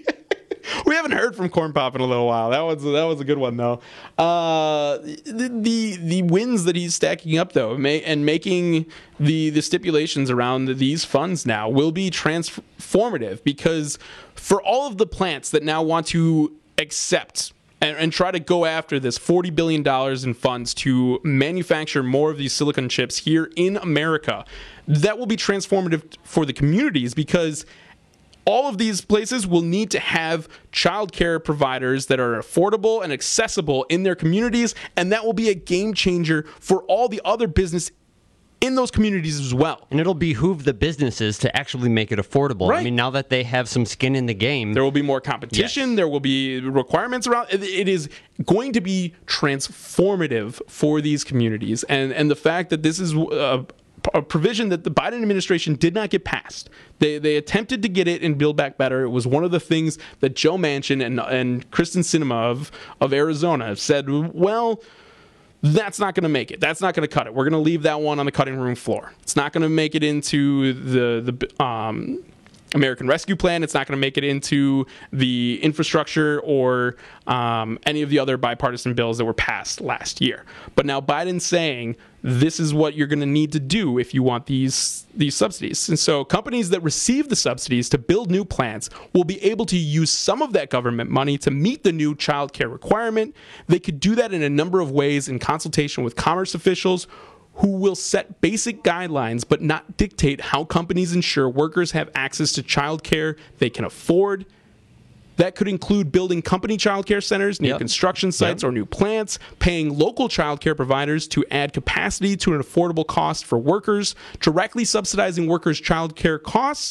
we haven't heard from Corn Pop in a little while. That was that was a good one though. Uh, the, the the wins that he's stacking up though, may, and making the the stipulations around these funds now will be transformative, because for all of the plants that now want to accept and, and try to go after this forty billion dollars in funds to manufacture more of these silicon chips here in America, that will be transformative for the communities, because all of these places will need to have childcare providers that are affordable and accessible in their communities, and that will be a game changer for all the other business in those communities as well. And it'll behoove the businesses to actually make it affordable. Right. I mean, now that they have some skin in the game, there will be more competition. Yes. There will be requirements around. It is going to be transformative for these communities. And, and the fact that this is a, a provision that the Biden administration did not get passed. They they attempted to get it in Build Back Better. It was one of the things that Joe Manchin and, and Kristen Sinema of, of Arizona have said, well, that's not going to make it. That's not going to cut it. We're going to leave that one on the cutting room floor. It's not going to make it into the the um, American Rescue Plan. It's not going to make it into the infrastructure or um, any of the other bipartisan bills that were passed last year. But now Biden's saying this is what you're going to need to do if you want these these subsidies. And so companies that receive the subsidies to build new plants will be able to use some of that government money to meet the new child care requirement. They could do that in a number of ways in consultation with commerce officials, who will set basic guidelines but not dictate how companies ensure workers have access to child care they can afford. That could include building company child care centers, new yep. construction sites, yep. or new plants, paying local child care providers to add capacity to an affordable cost for workers, directly subsidizing workers' child care costs,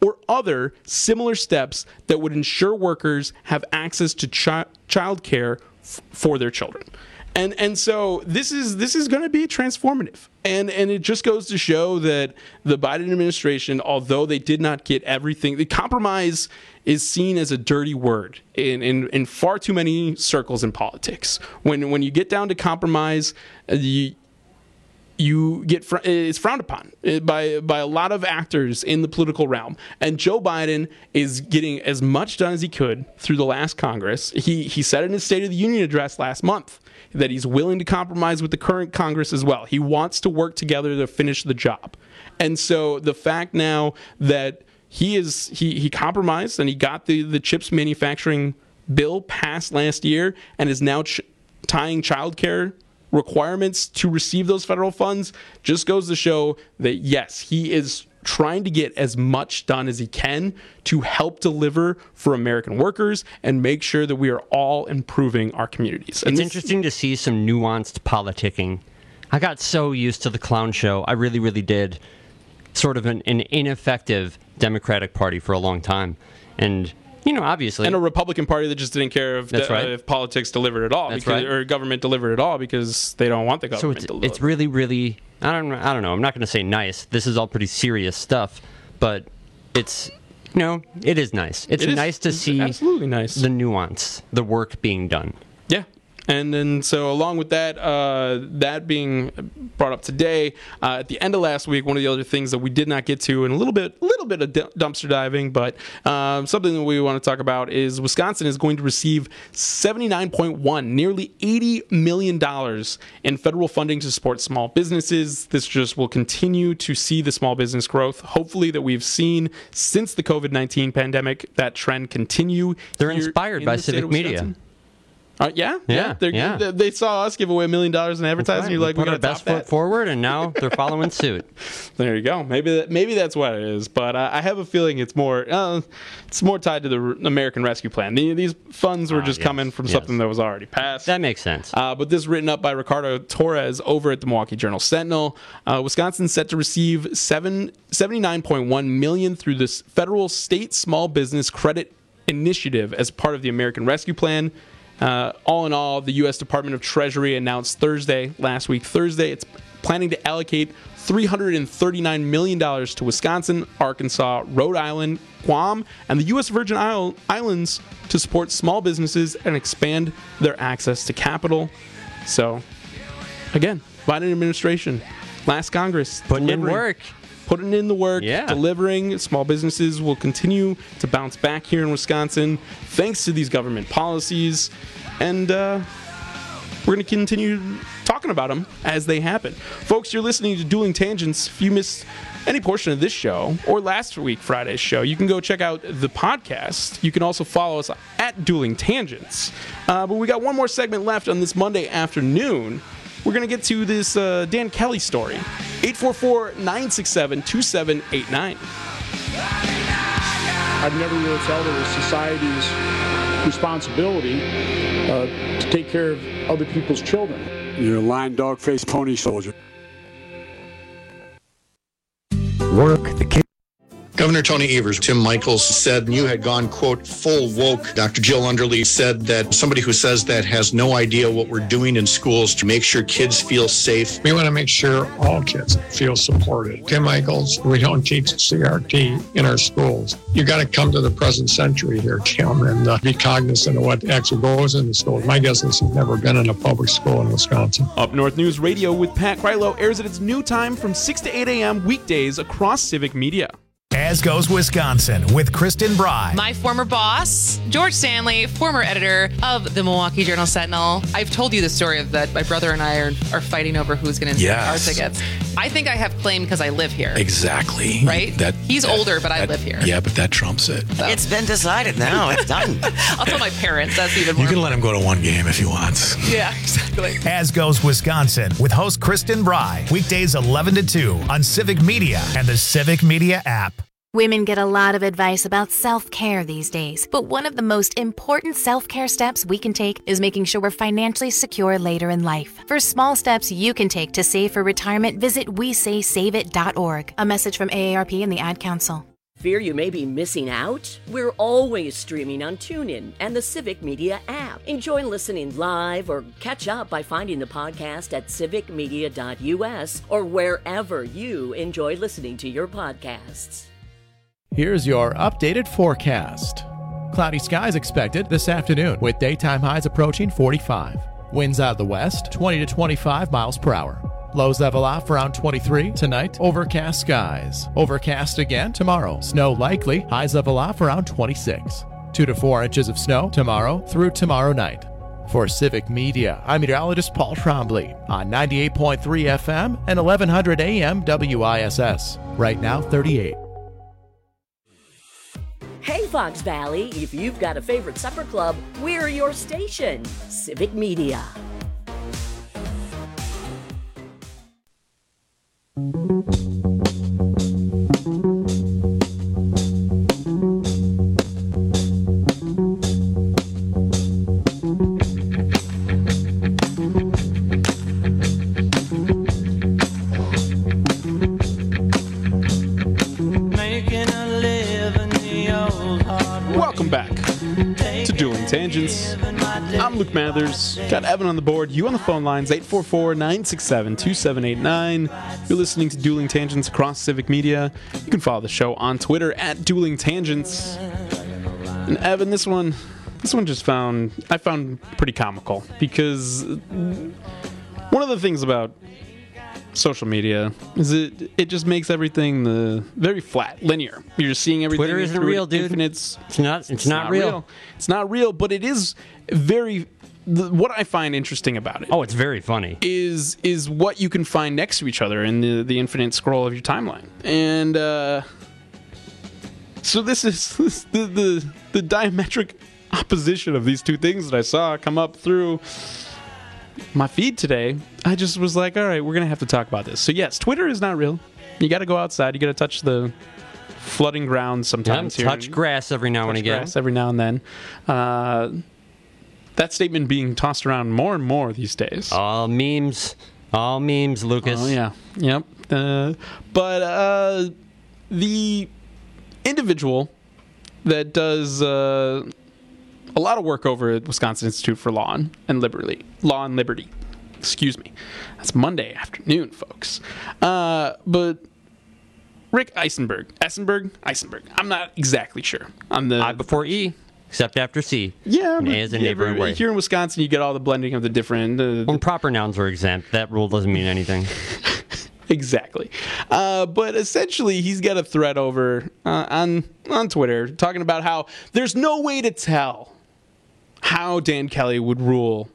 or other similar steps that would ensure workers have access to chi- child care f- for their children. And and so this is this is going to be transformative. And and it just goes to show that the Biden administration, although they did not get everything, the compromise is seen as a dirty word in, in, in far too many circles in politics. When when you get down to compromise, uh, you, you get fr- it's frowned upon by by a lot of actors in the political realm. And Joe Biden is getting as much done as he could through the last Congress. He he said in his State of the Union address last month that he's willing to compromise with the current Congress as well. He wants to work together to finish the job. And so the fact now that he is he he compromised and he got the, the chips manufacturing bill passed last year and is now ch- tying childcare requirements to receive those federal funds just goes to show that, yes, he is trying to get as much done as he can to help deliver for American workers and make sure that we are all improving our communities. And it's this- interesting to see some nuanced politicking. I got so used to the clown show. I really, really did. Sort of an, an ineffective Democratic Party for a long time. And, you know, obviously. And a Republican Party that just didn't care if, That's the, right. uh, if politics delivered at all, That's because, right. or government delivered at all, because they don't want the So government it's, to deliver. it's really, really, I don't know, I don't know. I'm not going to say nice. This is all pretty serious stuff, but it's, you know, it is nice. It's It is nice to see absolutely nice. the nuance, the work being done. Yeah. And then, so along with that, uh, that being brought up today, uh, at the end of last week, one of the other things that we did not get to, and a little bit, little bit of d- dumpster diving, but um, something that we want to talk about is Wisconsin is going to receive seventy-nine point one, nearly eighty million dollars in federal funding to support small businesses. This just will continue to see the small business growth, hopefully, that we've seen since the covid nineteen pandemic. That trend continue. They're here inspired in by the state civic of media. Wisconsin. Uh, yeah, Yeah, They're, yeah. They, they saw us give away a million dollars in advertising. Right. You're like, we we put got our to best top foot that. forward, and now they're following suit. There you go. Maybe that, maybe that's what it is. But uh, I have a feeling it's more uh, it's more tied to the R- American Rescue Plan. The, these funds were Ah, just yes, coming from yes. something that was already passed. That makes sense. Uh, but this is written up by Ricardo Torres over at the Milwaukee Journal Sentinel. Uh, Wisconsin's set to receive seven, seventy-nine point one million dollars through this federal state small business credit initiative as part of the American Rescue Plan. Uh, all in all, the U S Department of Treasury announced Thursday, last week Thursday, it's planning to allocate three hundred thirty-nine million dollars to Wisconsin, Arkansas, Rhode Island, Guam, and the U S Virgin Isle- Islands to support small businesses and expand their access to capital. So, again, Biden administration, last Congress, Putting in delivering. work. Putting in the work, Yeah. delivering. Small businesses will continue to bounce back here in Wisconsin thanks to these government policies. And uh, we're going to continue talking about them as they happen. Folks, you're listening to Dueling Tangents. If you missed any portion of this show or last week Friday's show, you can go check out the podcast. You can also follow us at Dueling Tangents. Uh, but we got one more segment left on this Monday afternoon. We're going to get to this uh, Dan Kelly story. eight four four, nine six seven, two seven eight nine. I've never really felt it was society's responsibility uh, to take care of other people's children. You're a lying dog-faced pony soldier. Work the kid. Governor Tony Evers, Tim Michaels said you had gone, quote, full woke. Doctor Jill Underly said that somebody who says that has no idea what we're doing in schools to make sure kids feel safe. We want to make sure all kids feel supported. Tim Michaels, we don't teach C R T in our schools. You got to come to the present century here, Tim, and uh, be cognizant of what actually goes in the schools. My guess is he's never been in a public school in Wisconsin. Up North News Radio with Pat Krylo airs at its new time from six to eight a.m. weekdays across Civic Media. As Goes Wisconsin with Kristen Bry. My former boss, George Stanley, former editor of the Milwaukee Journal Sentinel. I've told you the story of that my brother and I are, are fighting over who's going to sell Yes. our tickets. I think I have claim because I live here. Exactly. Right? That He's that- older, but I that- live here. Yeah, but that trumps it. So. It's been decided now. It's done. I'll tell my parents. That's even more. You can let him go to one game if he wants. Yeah, exactly. As Goes Wisconsin with host Kristen Bry. Weekdays eleven to two on Civic Media and the Civic Media app. Women get a lot of advice about self-care these days, but one of the most important self-care steps we can take is making sure we're financially secure later in life. For small steps you can take to save for retirement, visit we say save it dot org. A message from A A R P and the Ad Council. Fear you may be missing out? We're always streaming on TuneIn and the Civic Media app. Enjoy listening live or catch up by finding the podcast at civic media dot u s or wherever you enjoy listening to your podcasts. Here's your updated forecast. Cloudy skies expected this afternoon with daytime highs approaching forty-five. Winds out of the west, twenty to twenty-five miles per hour. Lows level off around twenty-three. Tonight, overcast skies. Overcast again tomorrow. Snow likely. Highs level off around twenty-six. Two to four inches of snow tomorrow through tomorrow night. For Civic Media, I'm meteorologist Paul Trombley on ninety-eight point three F M and eleven hundred A M W I S S. Right now, thirty-eight. Hey, Fox Valley, if you've got a favorite supper club, we're your station. Civic Media. Welcome back to Dueling Tangents. I'm Luke Mathers. Got Evan on the board. You on the phone lines, eight four four, nine six seven, two seven eight nine. You're listening to Dueling Tangents across Civic Media. You can follow the show on Twitter at Dueling Tangents. And Evan, this one, this one just found, I found pretty comical because one of the things about social media is it it just makes everything the very flat, linear. You're just seeing everything. Twitter isn't through real, dude. Infinites. It's not. It's, It's not, not real. real. It's not real, but it is very. The, what I find interesting about it. Oh, it's very funny. Is is what you can find next to each other in the the infinite scroll of your timeline, and uh, so this is this, the the the diametric opposition of these two things that I saw come up through my feed today. I just was like, all right, we're gonna have to talk about this. So yes, Twitter is not real. You got to go outside. You got to touch the flooding ground sometimes. Yeah, here. touch grass every now touch and again. Grass every now and then. Uh, that statement being tossed around more and more these days. All memes, all memes, Lucas. Oh yeah, yep. Uh, but uh, the individual that does uh, a lot of work over at Wisconsin Institute for Law and Liberty, Law and Liberty. Excuse me. That's Monday afternoon, folks. Uh, but Rick Eisenberg, Eisenberg, Eisenberg. I'm not exactly sure on the I before E, except after C. Yeah, and but A is a yeah, neighboring word. here in Wisconsin, you get all the blending of the different. Uh, when proper nouns are exempt, that rule doesn't mean anything. Exactly. Uh, but essentially, he's got a thread over uh, on on Twitter talking about how there's no way to tell how Dan Kelly would rule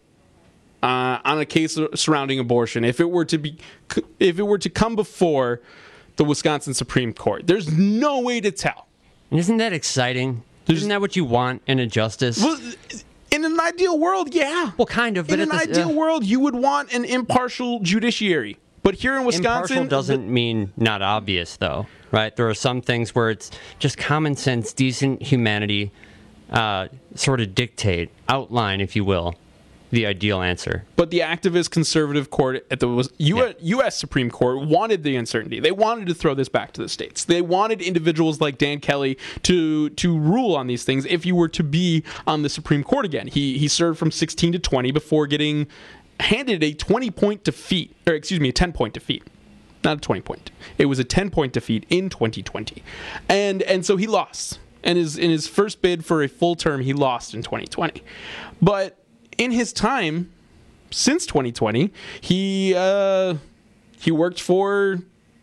uh, on a case surrounding abortion if it were to be if it were to come before the Wisconsin Supreme Court. There's no way to tell. Isn't that exciting? There's, Isn't that what you want in a justice? Well, in an ideal world, yeah. Well, kind of. But in an the, ideal uh, world, you would want an impartial judiciary. But here in Wisconsin, impartial doesn't mean not obvious, though, right? There are some things where it's just common sense, decent humanity, uh, sort of dictate, outline, if you will, the ideal answer. But the activist conservative court at the U S, yeah. U S Supreme Court wanted the uncertainty. They wanted to throw this back to the states. They wanted individuals like Dan Kelly to to rule on these things if you were to be on the Supreme Court again. He he served from sixteen to twenty before getting handed a twenty-point defeat, or excuse me, a ten-point defeat. Not a twenty-point. It was a ten-point defeat in twenty twenty. And and so he lost. And his, in his first bid for a full term, he lost in twenty twenty. But in his time since twenty twenty, he uh, he worked for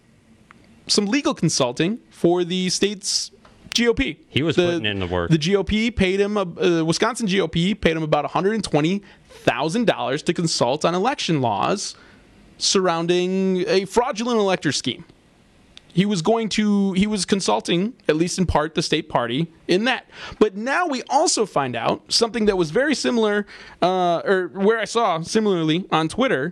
some legal consulting for the state's G O P. He was the, putting in the work. The G O P paid him, uh, Wisconsin G O P paid him about one hundred twenty thousand dollars to consult on election laws surrounding a fraudulent elector scheme. He was going to, he was consulting, at least in part, the state party in that. But now we also find out something that was very similar, uh, or where I saw similarly on Twitter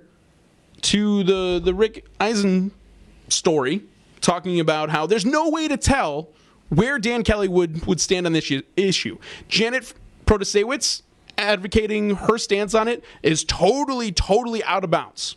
to the, the Rick Eisen story, talking about how there's no way to tell where Dan Kelly would, would stand on this issue. Janet Protasewicz advocating her stance on it is totally, totally out of bounds.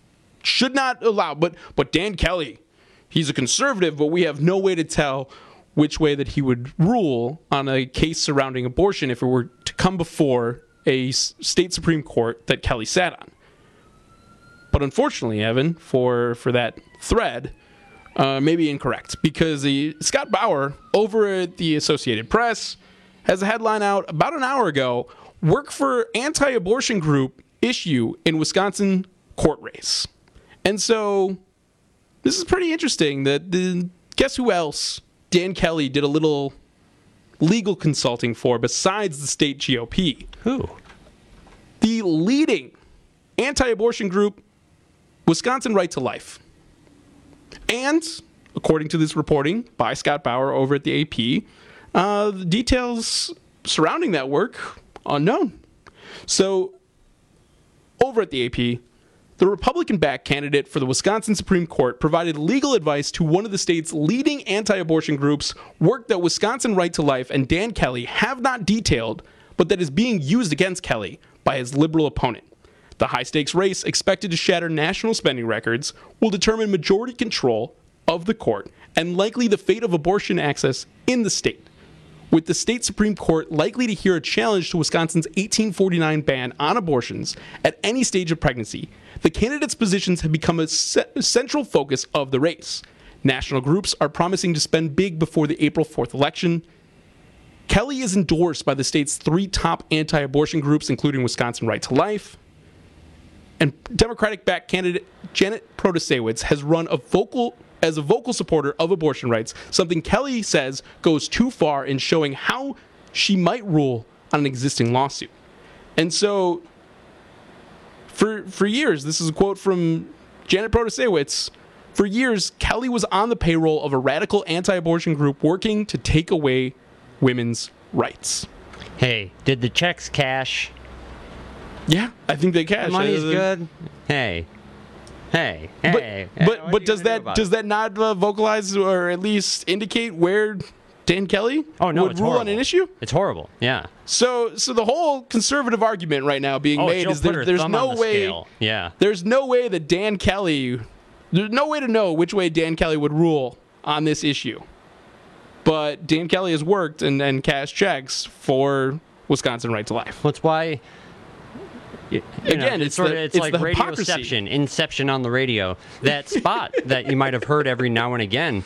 Should not allow, but but Dan Kelly, he's a conservative, but we have no way to tell which way that he would rule on a case surrounding abortion if it were to come before a state Supreme Court that Kelly sat on. But unfortunately, Evan, for, for that thread, uh, may be incorrect, because the Scott Bauer over at the Associated Press has a headline out about an hour ago, work for anti-abortion group issue in Wisconsin court race. And so this is pretty interesting that the, guess who else Dan Kelly did a little legal consulting for besides the state G O P? Who? The leading anti-abortion group, Wisconsin Right to Life. And, according to this reporting by Scott Bauer over at the A P, uh, the details surrounding that work, unknown. So, over at the A P, the Republican-backed candidate for the Wisconsin Supreme Court provided legal advice to one of the state's leading anti-abortion groups, work that Wisconsin Right to Life and Dan Kelly have not detailed, but that is being used against Kelly by his liberal opponent. The high-stakes race, expected to shatter national spending records, will determine majority control of the court and likely the fate of abortion access in the state, with the state Supreme Court likely to hear a challenge to Wisconsin's eighteen forty-nine ban on abortions at any stage of pregnancy. The candidates' positions have become a central focus of the race. National groups are promising to spend big before the April fourth election. Kelly is endorsed by the state's three top anti-abortion groups, including Wisconsin Right to Life. And Democratic-backed candidate Janet Protasewicz has run a vocal as a vocal supporter of abortion rights, something Kelly says goes too far in showing how she might rule on an existing lawsuit. And so, for for years, this is a quote from Janet Protasewicz, for years, Kelly was on the payroll of a radical anti-abortion group working to take away women's rights. Hey, did the checks cash? Yeah, I think they cash. The money's good. Hey, hey, hey. But but, but does that does that not uh, vocalize or at least indicate where Dan Kelly oh, no, would it's rule horrible. on an issue? It's horrible. Yeah. So so the whole conservative argument right now being oh, made is there, there's no the way. Scale. Yeah. There's no way that Dan Kelly. There's no way to know which way Dan Kelly would rule on this issue. But Dan Kelly has worked and, and cashed checks for Wisconsin Right to Life. That's why. You Again, know, it's, it's, sort the, of, it's, it's like the hypocrisy. radioception, inception on the radio. That spot that you might have heard every now and again.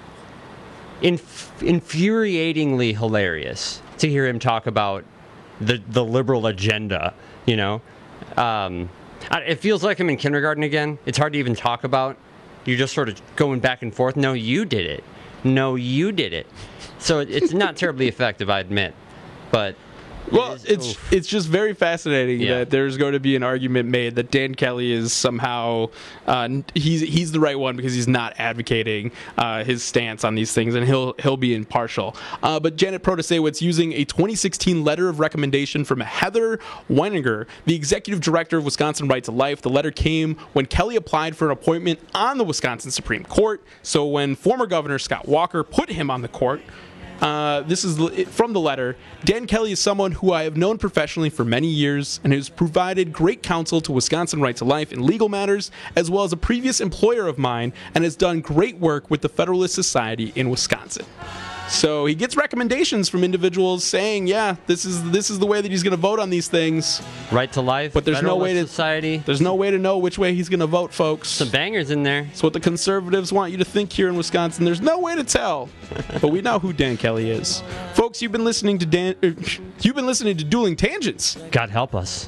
Inf- infuriatingly hilarious to hear him talk about the the liberal agenda. You know, um, I, it feels like I'm in kindergarten again. It's hard to even talk about. You're just sort of going back and forth. No, you did it. No, you did it. So it's not terribly effective, I admit, but. Well, it is, it's oof. it's just very fascinating Yeah. that there's going to be an argument made that Dan Kelly is somehow uh, he's he's the right one because he's not advocating uh, his stance on these things, and he'll he'll be impartial. Uh, but Janet Protasewicz, using a twenty sixteen letter of recommendation from Heather Weininger, the executive director of Wisconsin Right to Life. The letter came when Kelly applied for an appointment on the Wisconsin Supreme Court. So when former Governor Scott Walker put him on the court. Uh, this is from the letter. Dan Kelly is someone who I have known professionally for many years and has provided great counsel to Wisconsin Right to Life in legal matters, as well as a previous employer of mine, and has done great work with the Federalist Society in Wisconsin. So he gets recommendations from individuals saying, yeah, this is this is the way that he's going to vote on these things. Right to Life, but there's Federalist no way to Society. There's no way to know which way he's going to vote, folks. Some bangers in there. It's what the conservatives want you to think here in Wisconsin. There's no way to tell, but we know who Dan Kelly is, folks. You've been listening to Dan. Er, you've been listening to Dueling Tangents. God help us.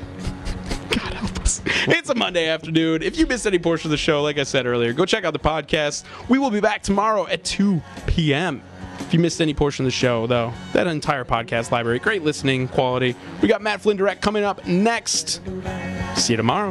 God help us. It's a Monday afternoon. If you missed any portion of the show, like I said earlier, go check out the podcast. We will be back tomorrow at two p.m. If you missed any portion of the show, though, that entire podcast library, great listening quality. We got Matt Flynn Direct coming up next. See you tomorrow.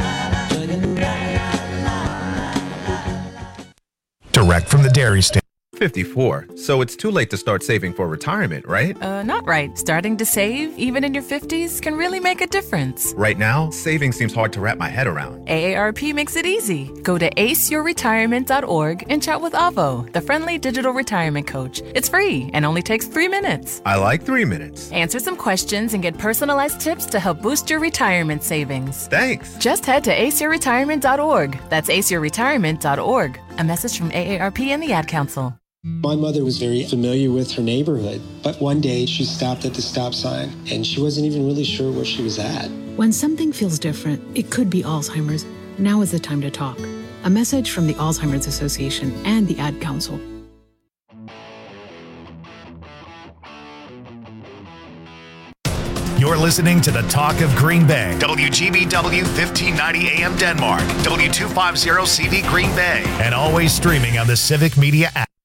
Direct from the dairy stand. fifty-four. So it's too late to start saving for retirement, right? Uh, not right. Starting to save, even in your fifties, can really make a difference. Right now, saving seems hard to wrap my head around. A A R P makes it easy. Go to ace your retirement dot org and chat with Avo, the friendly digital retirement coach. It's free and only takes three minutes. I like three minutes. Answer some questions and get personalized tips to help boost your retirement savings. Thanks. Just head to ace your retirement dot org. That's ace your retirement dot org. A message from A A R P and the Ad Council. My mother was very familiar with her neighborhood, but one day she stopped at the stop sign and she wasn't even really sure where she was at. When something feels different, it could be Alzheimer's. Now is the time to talk. A message from the Alzheimer's Association and the Ad Council. You're listening to the Talk of Green Bay. W G B W fifteen ninety A M Denmark. W two fifty C V Green Bay. And always streaming on the Civic Media app.